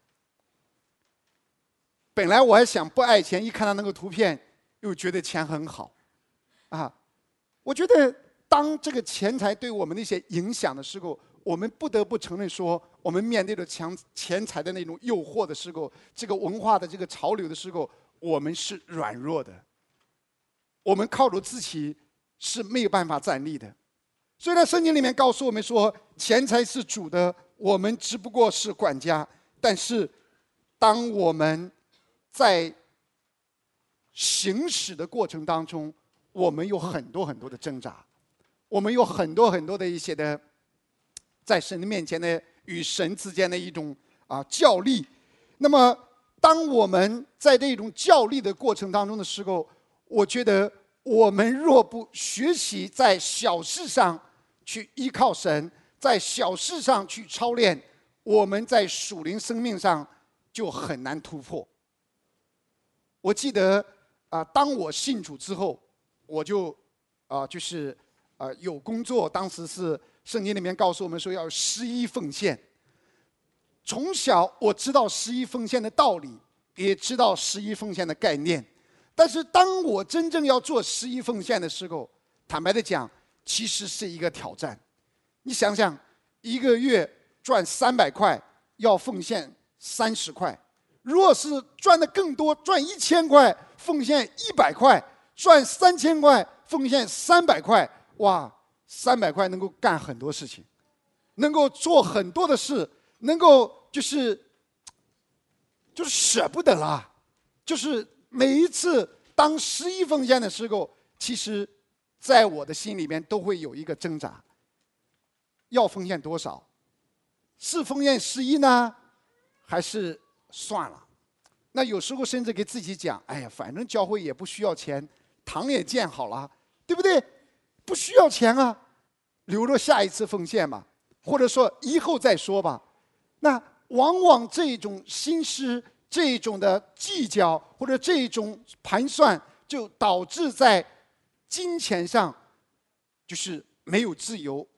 本来我还想不爱钱，一看到那个图片，又觉得钱很好，啊，我觉得当这个钱财对我们的一些影响的时候，我们不得不承认说，我们面对着强钱财的那种诱惑的时候，这个文化的这个潮流的时候，我们是软弱的，我们靠着自己是没有办法站立的。虽然圣经里面告诉我们说，钱财是主的，我们只不过是管家，但是当我们在行使的过程当中，我们有很多很多的挣扎，我们有很多很多的一些的在神的面前的与神之间的一种啊较力。那么当我们在这种较力的过程当中的时候，我觉得我们若不学习在小事上去依靠神，在小事上去操练，我们在属灵生命上就很难突破。我记得啊、呃，当我信主之后，我就啊、呃、就是啊、呃、有工作，当时是圣经里面告诉我们说要施一奉献。从小我知道施一奉献的道理，也知道施一奉献的概念，但是当我真正要做施一奉献的时候，坦白的讲，其实是一个挑战。你想想，一个月赚三百块，要奉献三十块。如果是赚的更多，赚一千块，奉献一百块；赚三千块，奉献三百块。哇，三百块能够干很多事情，能够做很多的事，能够就是就是舍不得啦。就是每一次当十一奉献的时候，其实在我的心里面都会有一个挣扎：要奉献多少？是奉献十一呢，还是算了？那有时候甚至给自己讲：哎呀，反正教会也不需要钱，堂也建好了，对不对？不需要钱啊，留着下一次奉献嘛，或者说以后再说吧。那往往这种心思、这种的计较或者这种盘算，就导致在金钱上就是没有自由，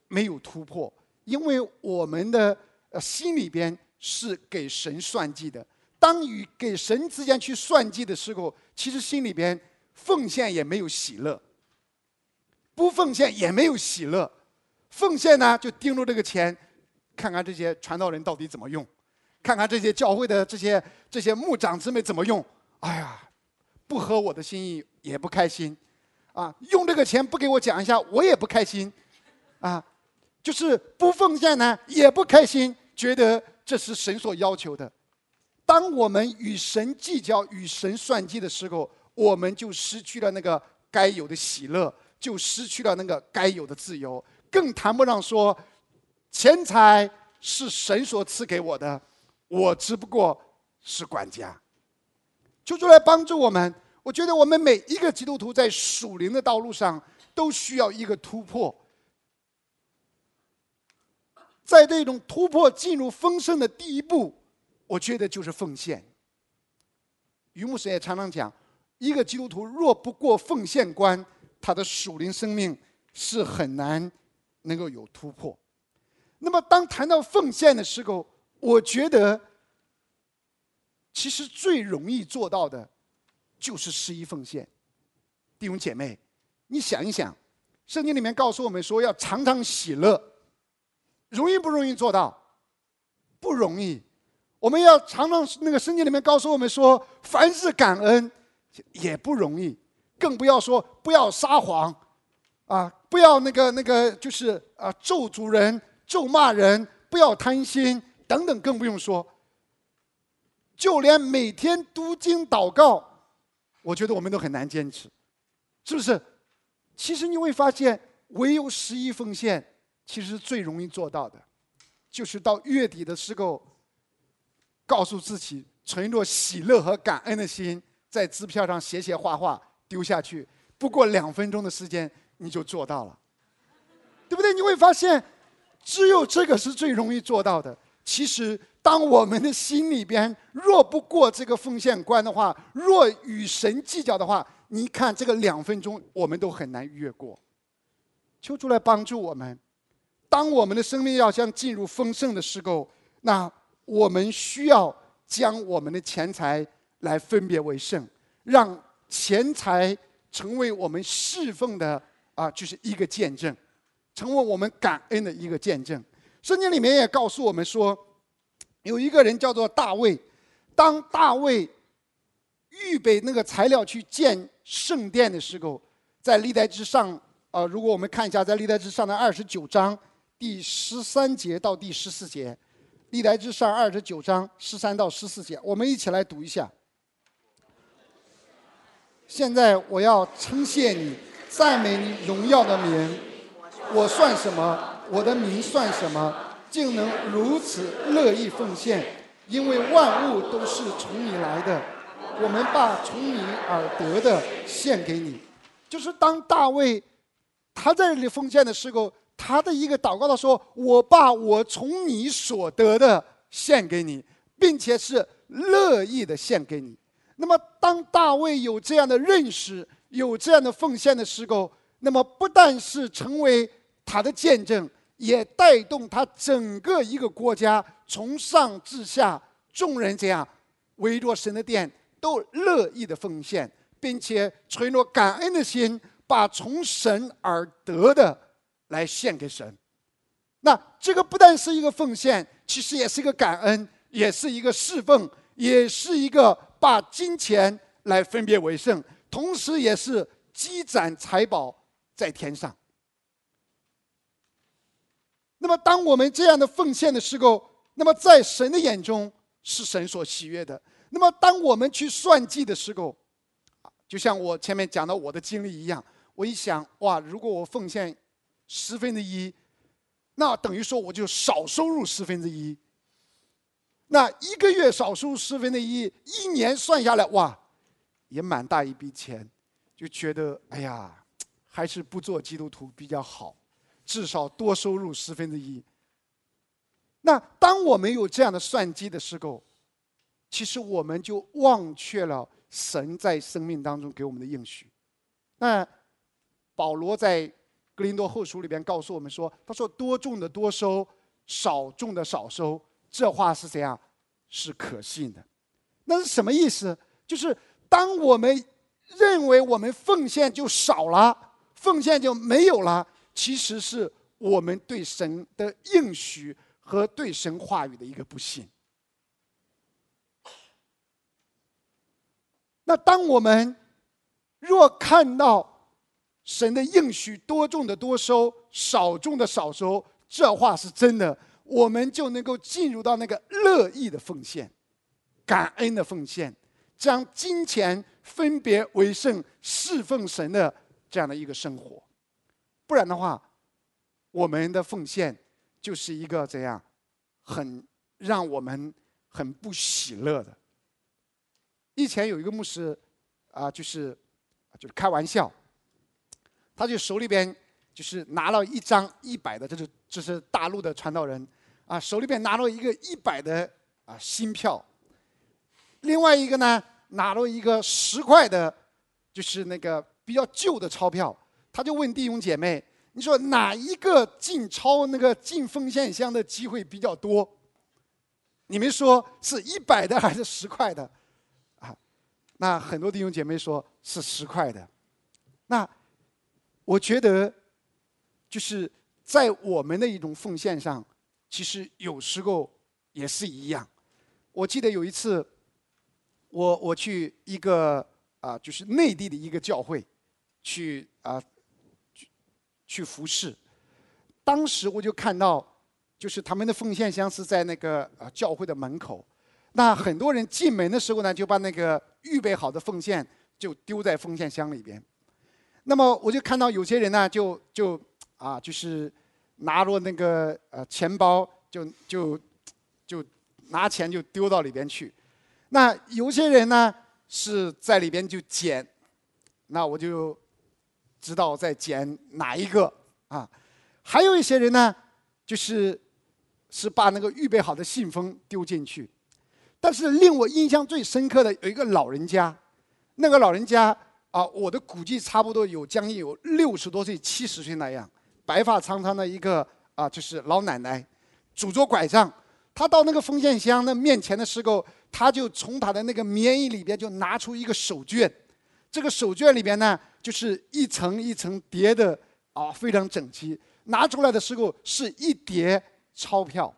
没有突破，因为我们的呃心里边是给神算计的。当与给神之间去算计的时候，其实心里边奉献也没有喜乐，不奉献也没有喜乐。奉献呢，就盯着这个钱，看看这些传道人到底怎么用，看看这些教会的这些这些牧长姊妹怎么用。哎呀，不合我的心意，也不开心。啊，用这个钱不给我讲一下，我也不开心。啊，就是不奉献呢，也不开心，觉得这是神所要求的。当我们与神计较、与神算计的时候，我们就失去了那个该有的喜乐，就失去了那个该有的自由，更谈不上说钱财是神所赐给我的，我只不过是管家。求主来帮助我们。我觉得我们每一个基督徒在属灵的道路上都需要一个突破，在这种突破进入丰盛的第一步，我觉得就是奉献。于牧师也常常讲，一个基督徒若不过奉献关，他的属灵生命是很难能够有突破。那么当谈到奉献的时候，我觉得其实最容易做到的就是十一奉献。弟兄姐妹，你想一想，圣经里面告诉我们说要常常喜乐，容易不容易做到？不容易。我们要常常，那个圣经里面告诉我们说，凡事感恩，也不容易。更不要说不要撒谎，啊，不要那个那个就是啊咒诅人、咒骂人，不要贪心等等，更不用说。就连每天读经祷告，我觉得我们都很难坚持，是不是？其实你会发现，唯有十一奉献，其实最容易做到的，就是到月底的时候，告诉自己存着喜乐和感恩的心，在支票上写写画画，丢下去，不过两分钟的时间你就做到了，对不对？你会发现，只有这个是最容易做到的。其实，当我们的心里边若不过这个奉献关的话，若与神计较的话，你看这个两分钟，我们都很难越过。求主来帮助我们。当我们的生命要想进入丰盛的时候，那我们需要将我们的钱财来分别为圣，让钱财成为我们侍奉的啊，就是一个见证，成为我们感恩的一个见证。圣经里面也告诉我们说，有一个人叫做大卫，当大卫预备那个材料去建圣殿的时候，在历代志上，呃，如果我们看一下，在历代志上的二十九章第十三节到第十四节，历代志上二十九章十三到十四节，我们一起来读一下。现在我要称谢你，赞美你荣耀的名。我算什么？我的名算什么？竟能如此乐意奉献？因为万物都是从你来的，我们把从你而得的献给你。就是当大卫他在这里奉献的时候，他的一个祷告他说：我把我从你所得的献给你，并且是乐意的献给你。那么当大卫有这样的认识，有这样的奉献的时候，那么不但是成为他的见证，也带动他整个一个国家从上至下，众人这样围着神的殿都乐意的奉献，并且存着感恩的心，把从神而得的来献给神。那这个不但是一个奉献，其实也是一个感恩，也是一个侍奉，也是一个把金钱来分别为圣，同时也是积攒财宝在天上。那么当我们这样的奉献的时候，那么在神的眼中是神所喜悦的。那么当我们去算计的时候，就像我前面讲到我的经历一样，我一想，哇，如果我奉献十分之一，那等于说我就少收入十分之一。那一个月少收入十分之一，一年算下来，哇，也蛮大一笔钱，就觉得哎呀，还是不做基督徒比较好，至少多收入十分之一。那当我们有这样的算计的时候，其实我们就忘却了神在生命当中给我们的应许。那保罗在哥林多后书里边告诉我们说，他说多种的多收，少种的少收，这话是怎样？是可信的。那是什么意思？就是当我们认为我们奉献就少了，奉献就没有了，其实是我们对神的应许和对神话语的一个不信。那当我们若看到神的应许多种的多收，少种的少收，这话是真的，我们就能够进入到那个乐意的奉献、感恩的奉献，将金钱分别为圣，侍奉神的这样的一个生活。不然的话，我们的奉献就是一个怎样，很让我们很不喜乐的。以前有一个牧师啊，就是就是开玩笑，他就手里边就是拿了一张一百的，这是这是大陆的传道人啊，手里边拿了一个一百的啊新票，另外一个呢拿了一个十块的，就是那个比较旧的钞票，他就问弟兄姐妹，你说哪一个进钞那个进奉献箱的机会比较多？你们说是一百的还是十块的？啊，那很多弟兄姐妹说是十块的。那我觉得，就是在我们的一种奉献上，其实有时候也是一样。我记得有一次，我我去一个啊，就是内地的一个教会，去啊去去服侍。当时我就看到，就是他们的奉献箱是在那个啊教会的门口。那很多人进门的时候呢，就把那个预备好的奉献就丢在奉献箱里边。那么我就看到有些人呢，就就啊，就是拿着那个呃钱包，就就就拿钱就丢到里边去。那有些人呢是在里边就捡，那我就知道在捡哪一个啊。还有一些人呢，就是是把那个预备好的信封丢进去。但是令我印象最深刻的有一个老人家，那个老人家啊，我的估计差不多有将近有六十多岁、七十岁那样，白发苍苍的一个啊，就是老奶奶，拄着拐杖。她到那个奉献箱的面前的时候，她就从她的那个棉衣里边就拿出一个手绢，这个手绢里边呢，就是一层一层叠的啊，非常整齐。拿出来的时候是一叠钞票。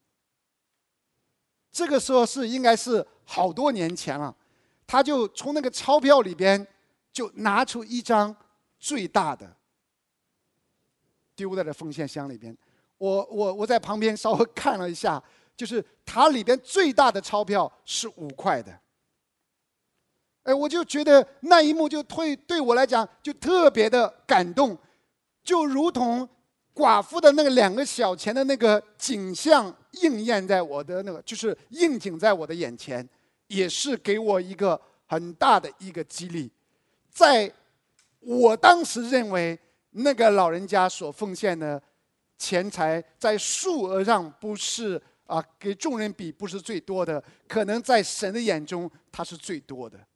这个时候是应该是好多年前了，他就从那个钞票里边就拿出一张最大的，丢在了奉献箱里边。我我我在旁边稍微看了一下，就是它里边最大的钞票是五块的。哎，我就觉得那一幕就对对我来讲就特别的感动，就如同寡妇的那个两个小钱的那个景象应验在我的那个，就是应景在我的眼前，也是给我一个很大的一个激励。在我当时认为那个老人家所奉献的钱财，在数额上不是啊，给众人比不是最多的，可能在神的眼中他是最多的。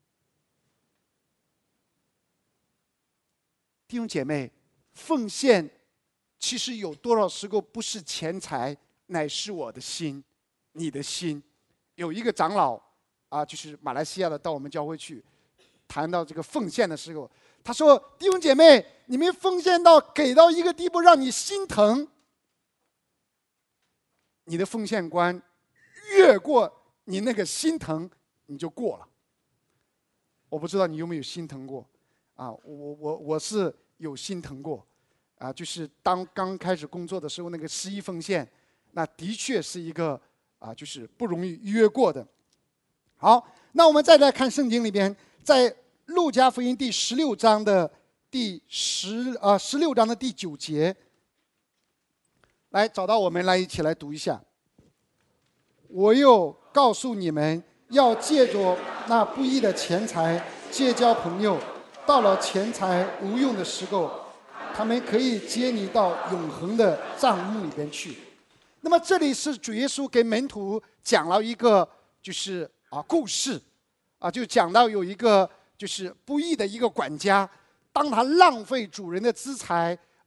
弟兄姐妹，奉献其实有多少时候不是钱财，乃是我的心，你的心。有一个长老啊，就是马来西亚的，到我们教会去谈到这个奉献的时候，他说：“弟兄姐妹，你们奉献到给到一个地步，让你心疼，你的奉献观越过你那个心疼，你就过了。”我不知道你有没有心疼过啊？我我我是有心疼过。啊，就是当刚开始工作的时候，那个十一奉献，那的确是一个啊，就是不容易约过的。好，那我们再来看圣经里边，在路加福音第十六章的第十啊十六章的第九节，来找到我们来一起来读一下。我又告诉你们，要借着那不义的钱财结交朋友，到了钱财无用的时候，他们可以接你到永恒的帐幕里边去。那么这里是主耶稣给门徒讲了一个就是啊故事，啊就讲到有一个就是不义的一个管家，当他浪费主人的资财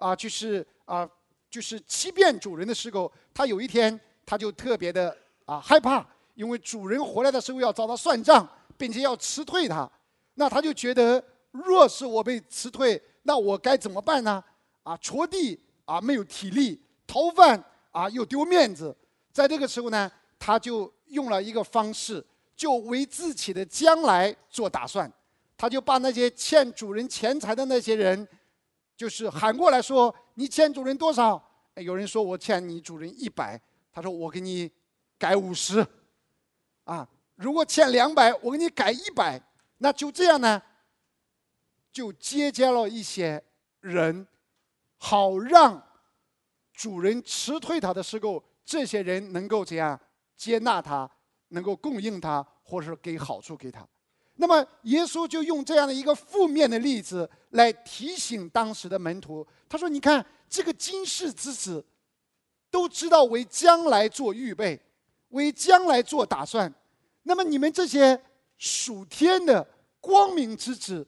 啊，就是啊，就是欺骗主人的时候，他有一天他就特别的啊害怕，因为主人回来的时候要找他算账，并且要辞退他。那他就觉得，若是我被辞退，那我该怎么办呢？啊，锄地啊没有体力，讨饭啊又丢面子。在这个时候呢，他就用了一个方式，就为自己的将来做打算。他就把那些欠主人钱财的那些人，就是喊过来说：“你欠主人多少？”有人说：“我欠你主人一百。”他说：“我给你改五十。”啊，如果欠两百，我给你改一百。那就这样呢，就结交了一些人，好让主人辞退他的时候，这些人能够怎样接纳他，能够供应他，或者是给好处给他。那么耶稣就用这样的一个负面的例子来提醒当时的门徒，他说：“你看，这个今世之子，都知道为将来做预备，为将来做打算。那么你们这些属天的光明之子，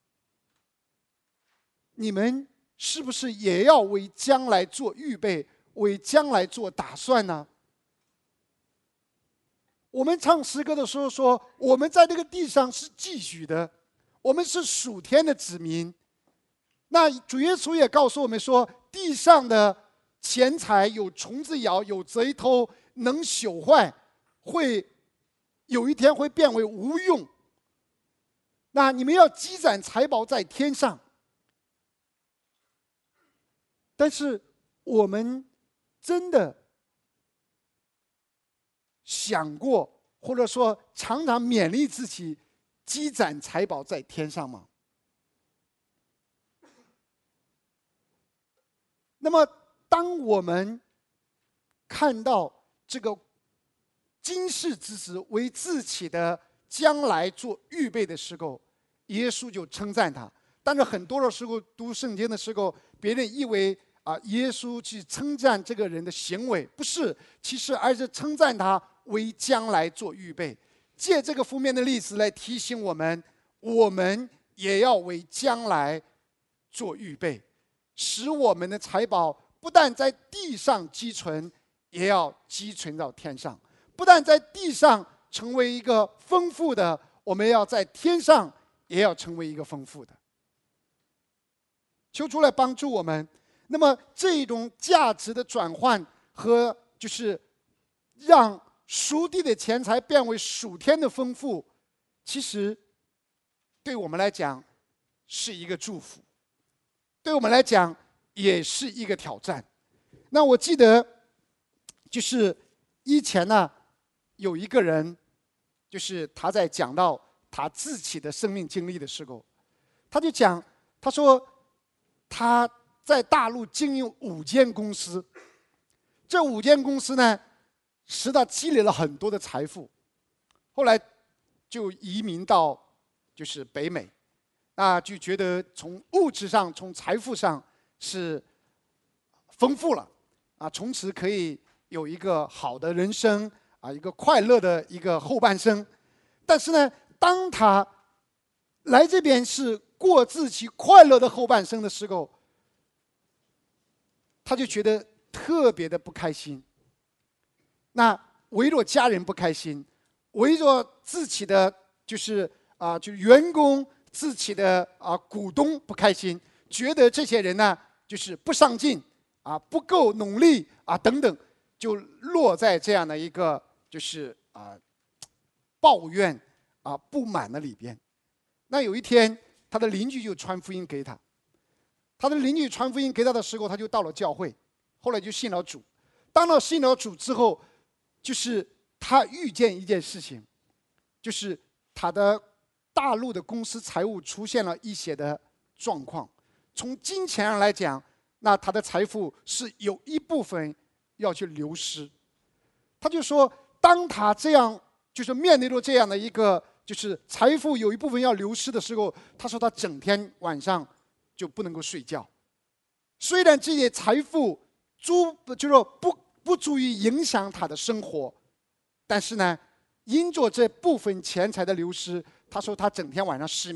你们是不是也要为将来做预备，为将来做打算呢？”我们唱诗歌的时候说，我们在这个地上是寄许的，我们是属天的子民。那主耶稣也告诉我们说，地上的钱财有虫子咬，有贼偷，能朽坏，会有一天会变为无用。那你们要积攒财宝在天上。但是我们真的想过，或者说常常勉励自己积攒财宝在天上吗？那么当我们看到这个今世之子为自己的将来做预备的时候，耶稣就称赞他。但是很多的时候读圣经的时候，别人以为啊，耶稣去称赞这个人的行为，不是，其实而是称赞他为将来做预备。借这个负面的例子来提醒我们，我们也要为将来做预备，使我们的财宝不但在地上积存，也要积存到天上。不但在地上成为一个丰富的，我们要在天上也要成为一个丰富的。求主来帮助我们。那么这种价值的转换和就是让属地的钱财变为属天的丰富，其实对我们来讲是一个祝福，对我们来讲也是一个挑战。那我记得就是以前呢，有一个人，就是他在讲到他自己的生命经历的时候，他就讲，他说他在大陆经营五间公司，这五间公司呢，使他积累了很多的财富，后来就移民到就是北美，那就觉得从物质上、从财富上是丰富了，啊，从此可以有一个好的人生啊，一个快乐的一个后半生。但是呢，当他来这边是过自己快乐的后半生的时候，他就觉得特别的不开心。那围着家人不开心，围着自己的就是啊、呃，就员工、自己的啊、呃、股东不开心，觉得这些人呢就是不上进啊，不够努力啊等等，就落在这样的一个就是啊、呃、抱怨啊不满的里边。那有一天，他的邻居就传福音给他。他的邻居传福音给他的时候，他就到了教会，后来就信了主。当了信了主之后，就是他遇见一件事情，就是他的大陆的公司财务出现了一些的状况。从金钱上来讲，那他的财富是有一部分要去流失。他就说，当他这样就是面对着这样的一个就是财富有一部分要流失的时候，他说他整天晚上就不能够睡觉。虽然这些财富足就是说不不足以影响他的生活，但是呢，因着这部分钱财的流失，他说他整天晚上失眠，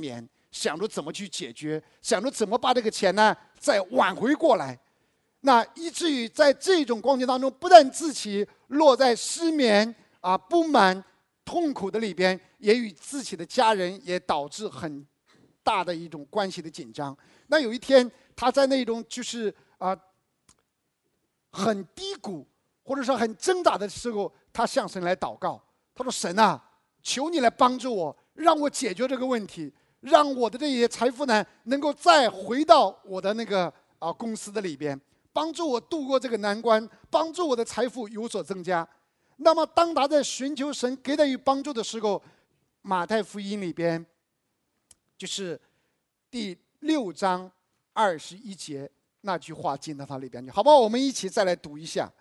想着怎么去解决，想着怎么把这个钱呢再挽回过来。那以至于在这种光景当中，不但自己落在失眠啊、不满、痛苦的里边，也与自己的家人也导致很大的一种关系的紧张。那有一天，他在那种就是啊、很低谷或者说很挣扎的时候，他向神来祷告。他说：“神啊，求你来帮助我，让我解决这个问题，让我的这些财富呢，能够再回到我的那个啊公司的里边，帮助我度过这个难关，帮助我的财富有所增加。”那么，当他在寻求神给他以帮助的时候，马太福音里边就是第六章二十一节那句话进到它里边去，好不好？我们一起再来读一下。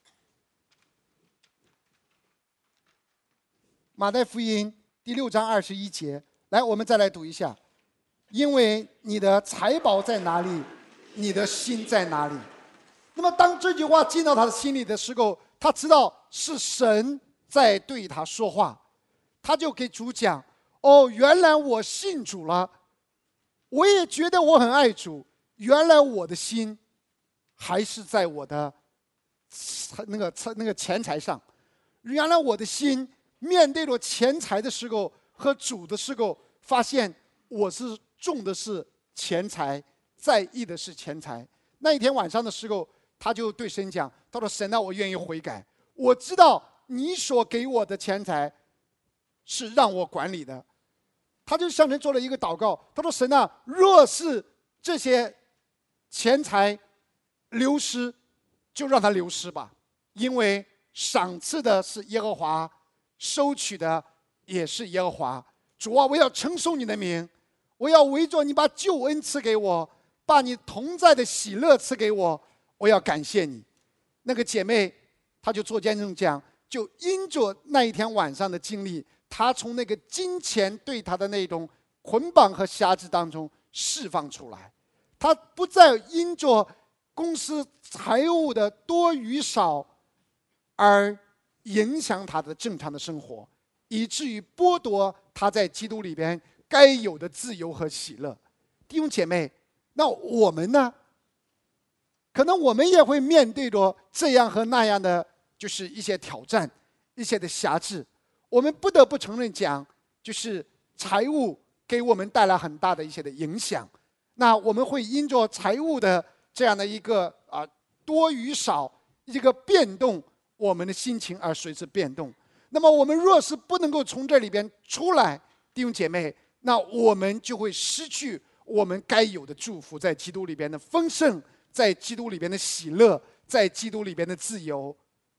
马太福音第六章二十一节，来，我们再来读一下。因为你的财宝在哪里，你的心在哪里。那么，当这句话进到他的心里的时候，他知道是神在对他说话，他就给主讲：“哦，原来我信主了，我也觉得我很爱主。原来我的心还是在我的那个那个钱财上。原来我的心面对着钱财的时候和主的时候，发现我是重的是钱财，在意的是钱财。那一天晚上的时候，他就对神讲：“他说神啊，我愿意悔改。我知道你所给我的钱财是让我管理的。”他就向神做了一个祷告，他说：“神啊，若是这些钱财流失，就让它流失吧，因为赏赐的是耶和华，收取的也是耶和华。主啊，我要称颂你的名，我要围着你把救恩赐给我，把你同在的喜乐赐给我，我要感谢你。”那个姐妹她就做见证讲，就因着那一天晚上的经历，她从那个金钱对她的那种捆绑和辖制当中释放出来，她不再因着公司财务的多与少而影响她的正常的生活，以至于剥夺她在基督里边该有的自由和喜乐。弟兄姐妹，那我们呢？可能我们也会面对着这样和那样的，就是一些挑战，一些的辖制。我们不得不承认讲，就是财务给我们带来很大的一些的影响。那我们会因着财务的这样的一个啊多与少一个变动，我们的心情而随之变动。那么我们若是不能够从这里边出来，弟兄姐妹，那我们就会失去我们该有的祝福，在基督里边的丰盛，在基督里边的喜乐，在基督里边的自由。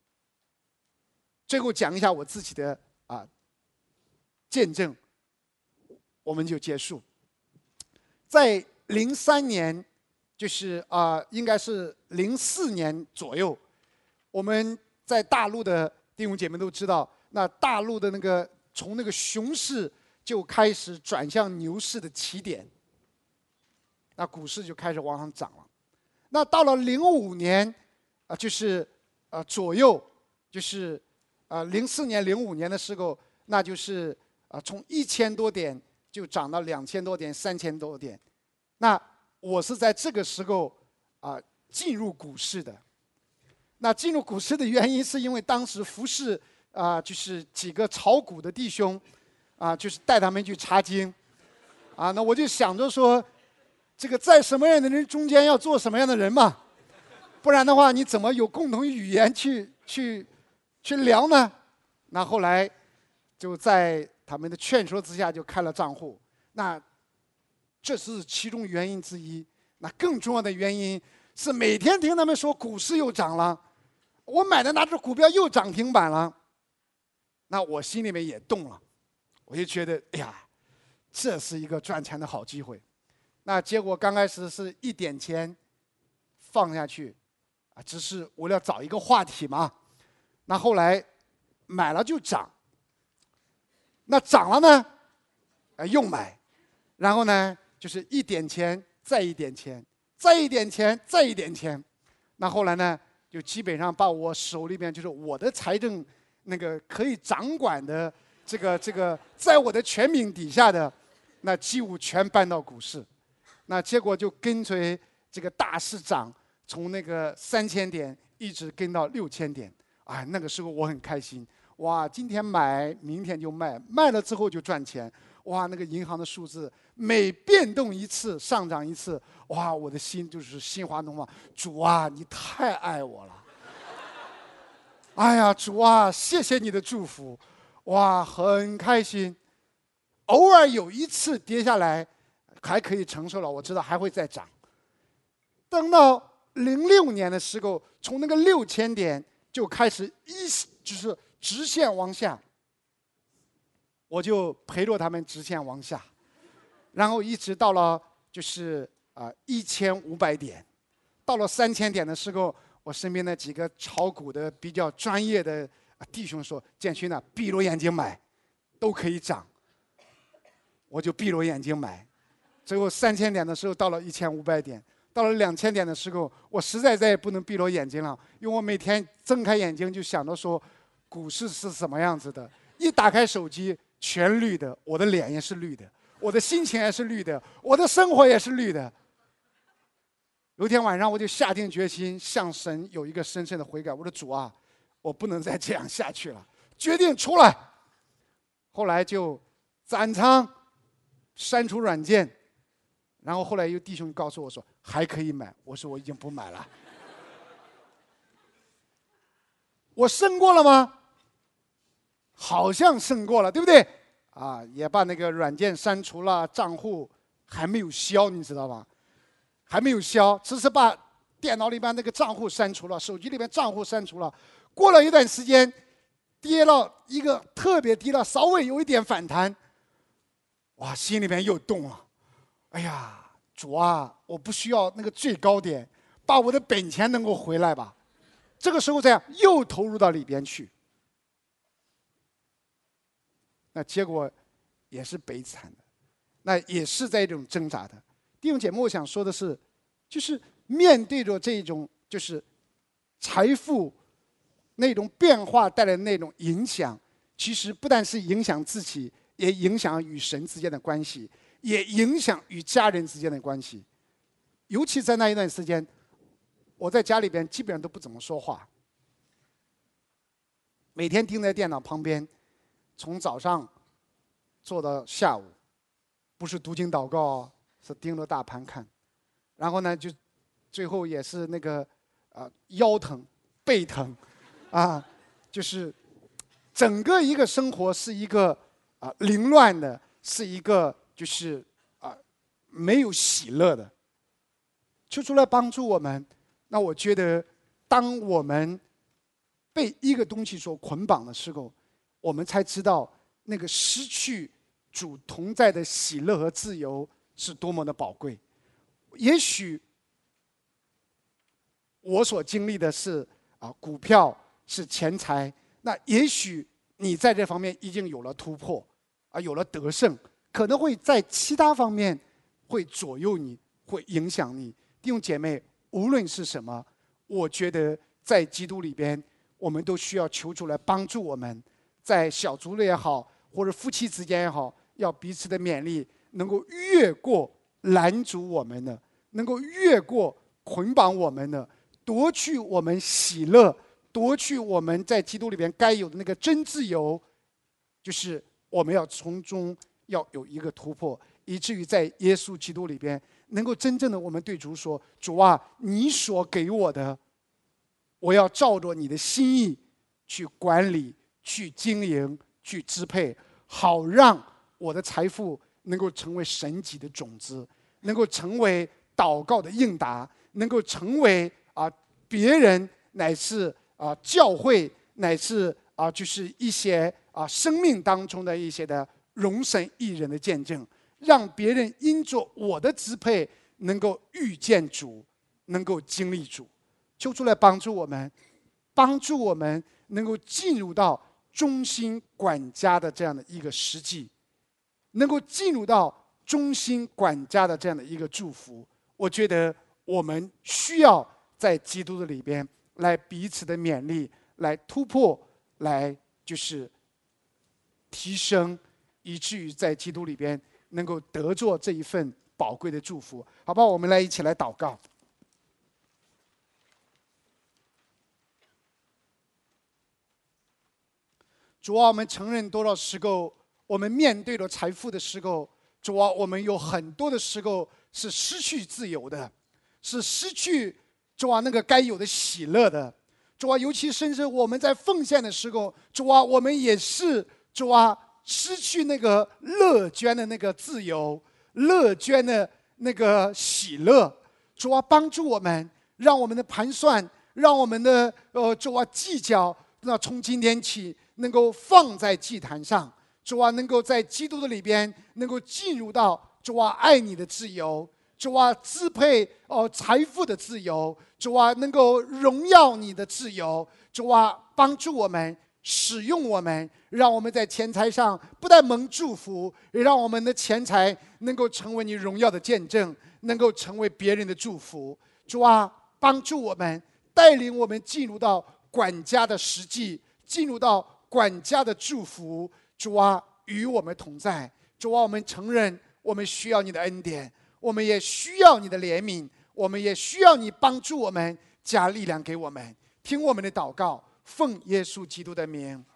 最后讲一下我自己的啊见证，我们就结束。在零三年，就是啊，应该是零四年左右，我们在大陆的弟兄姐妹都知道，那大陆的那个从那个熊市就开始转向牛市的起点，那股市就开始往上涨了。那到了零五年，啊，就是呃左右，就是呃零四年、零五年的时候，那就是啊从一千多点就涨到两千多点、三千多点。那我是在这个时候啊进入股市的。那进入股市的原因是因为当时服侍啊就是几个炒股的弟兄，啊就是带他们去查经，啊那我就想着说，这个在什么样的人中间要做什么样的人嘛，不然的话你怎么有共同语言去去去聊呢？那后来就在他们的劝说之下就开了账户。那这是其中原因之一。那更重要的原因是每天听他们说股市又涨了，我买的那只股票又涨停板了，那我心里面也动了，我就觉得哎呀，这是一个赚钱的好机会。那结果刚开始是一点钱放下去，啊，只是为了找一个话题嘛。那后来买了就涨，那涨了呢，呃又买，然后呢就是一点钱再一点钱，再一点钱再一点钱。那后来呢，就基本上把我手里边就是我的财政那个可以掌管的这个这个，在我的权柄底下的， 那机务全搬到股市，那结果就跟随这个大市涨，从那个三千点一直跟到六千点，啊，那个时候我很开心，哇，今天买，明天就卖，卖了之后就赚钱，哇，那个银行的数字每变动一次上涨一次，哇，我的心就是心花怒放，主啊，你太爱我了，哎呀，主啊，谢谢你的祝福，哇，很开心。偶尔有一次跌下来，还可以承受了，我知道还会再涨。等到零六年的时候，从那个六千点就开始一就是直线往下，我就陪着他们直线往下，然后一直到了就是啊一千五百点，到了三千点的时候，我身边的几个炒股的比较专业的弟兄说：“建勋呢，闭着眼睛买，都可以涨。”我就闭着眼睛买，最后三千点的时候到了一千五百点，到了两千点的时候，我实在再也不能闭着眼睛了，因为我每天睁开眼睛就想着说，股市是什么样子的。一打开手机，全绿的，我的脸也是绿的，我的心情也是绿的，我的生活也是绿的。有一天晚上，我就下定决心向神有一个深深的悔改，我说主啊，我不能再这样下去了，决定出来。后来就斩仓。删除软件，然后后来有弟兄告诉我说还可以买，我说我已经不买了。我胜过了吗？好像胜过了，对不对？啊，也把那个软件删除了，账户还没有消，你知道吧？还没有消，只是把电脑里边那个账户删除了，手机里边账户删除了。过了一段时间，跌了一个特别低了，稍微有一点反弹。哇，心里面又动了，哎呀，主啊，我不需要那个最高点，把我的本钱能够回来吧。这个时候这样又投入到里边去，那结果也是悲惨的，那也是在一种挣扎的。弟兄姐妹，我想说的是，就是面对着这种就是财富那种变化带来的那种影响，其实不但是影响自己。也影响与神之间的关系，也影响与家人之间的关系。尤其在那一段时间，我在家里边基本上都不怎么说话，每天盯在电脑旁边，从早上做到下午，不是读经祷告，是盯着大盘看。然后呢，就最后也是那个啊、呃、腰疼、背疼，啊，就是整个一个生活是一个。啊，凌乱的，是一个就是啊，没有喜乐的。求主来帮助我们。那我觉得，当我们被一个东西所捆绑的时候，我们才知道那个失去主同在的喜乐和自由是多么的宝贵。也许我所经历的是啊，股票是钱财，那也许你在这方面已经有了突破。啊，有了得胜，可能会在其他方面会左右你，会影响你。弟兄姐妹，无论是什么，我觉得在基督里边，我们都需要求主来帮助我们，在小组里也好，或者夫妻之间也好，要彼此的勉励，能够越过拦阻我们的，能够越过捆绑我们的，夺去我们喜乐，夺去我们在基督里边该有的那个真自由，就是。我们要从中要有一个突破，以至于在耶稣基督里边，能够真正的我们对主说：“主啊，你所给我的，我要照着你的心意去管理、去经营、去支配，好让我的财富能够成为神级的种子，能够成为祷告的应答，能够成为啊别人乃至啊教会乃至啊就是一些。”啊，生命当中的一些的荣神益人的见证，让别人因着我的支配，能够遇见主，能够经历主。求主来帮助我们，帮助我们能够进入到忠心管家的这样的一个实际，能够进入到忠心管家的这样的一个祝福。我觉得我们需要在基督的里边来彼此的勉励，来突破，来就是。提升，以至于在基督里边能够得着这一份宝贵的祝福，好吧？我们来一起来祷告。主啊，我们承认多少时候我们面对了财富的时候，主啊，我们有很多的时候是失去自由的，是失去主啊那个该有的喜乐的。主啊，尤其甚至我们在奉献的时候，主啊，我们也是主啊失去那个乐捐的那个自由，乐捐的那个喜乐。主啊，帮助我们，让我们的盘算，让我们的呃主啊计较，那从今天起能够放在祭坛上。主啊，能够在基督的里边，能够进入到主啊爱你的自由，主啊支配哦、呃、财富的自由，主啊能够荣耀你的自由，主啊帮助我们，使用我们，让我们在钱财上不但蒙祝福，也让我们的钱财能够成为你荣耀的见证，能够成为别人的祝福。主啊，帮助我们，带领我们进入到管家的实际，进入到管家的祝福。主啊，与我们同在。主啊，我们承认我们需要你的恩典，我们也需要你的怜悯，我们也需要你帮助我们，加力量给我们。听我们的祷告，奉耶稣基督的名。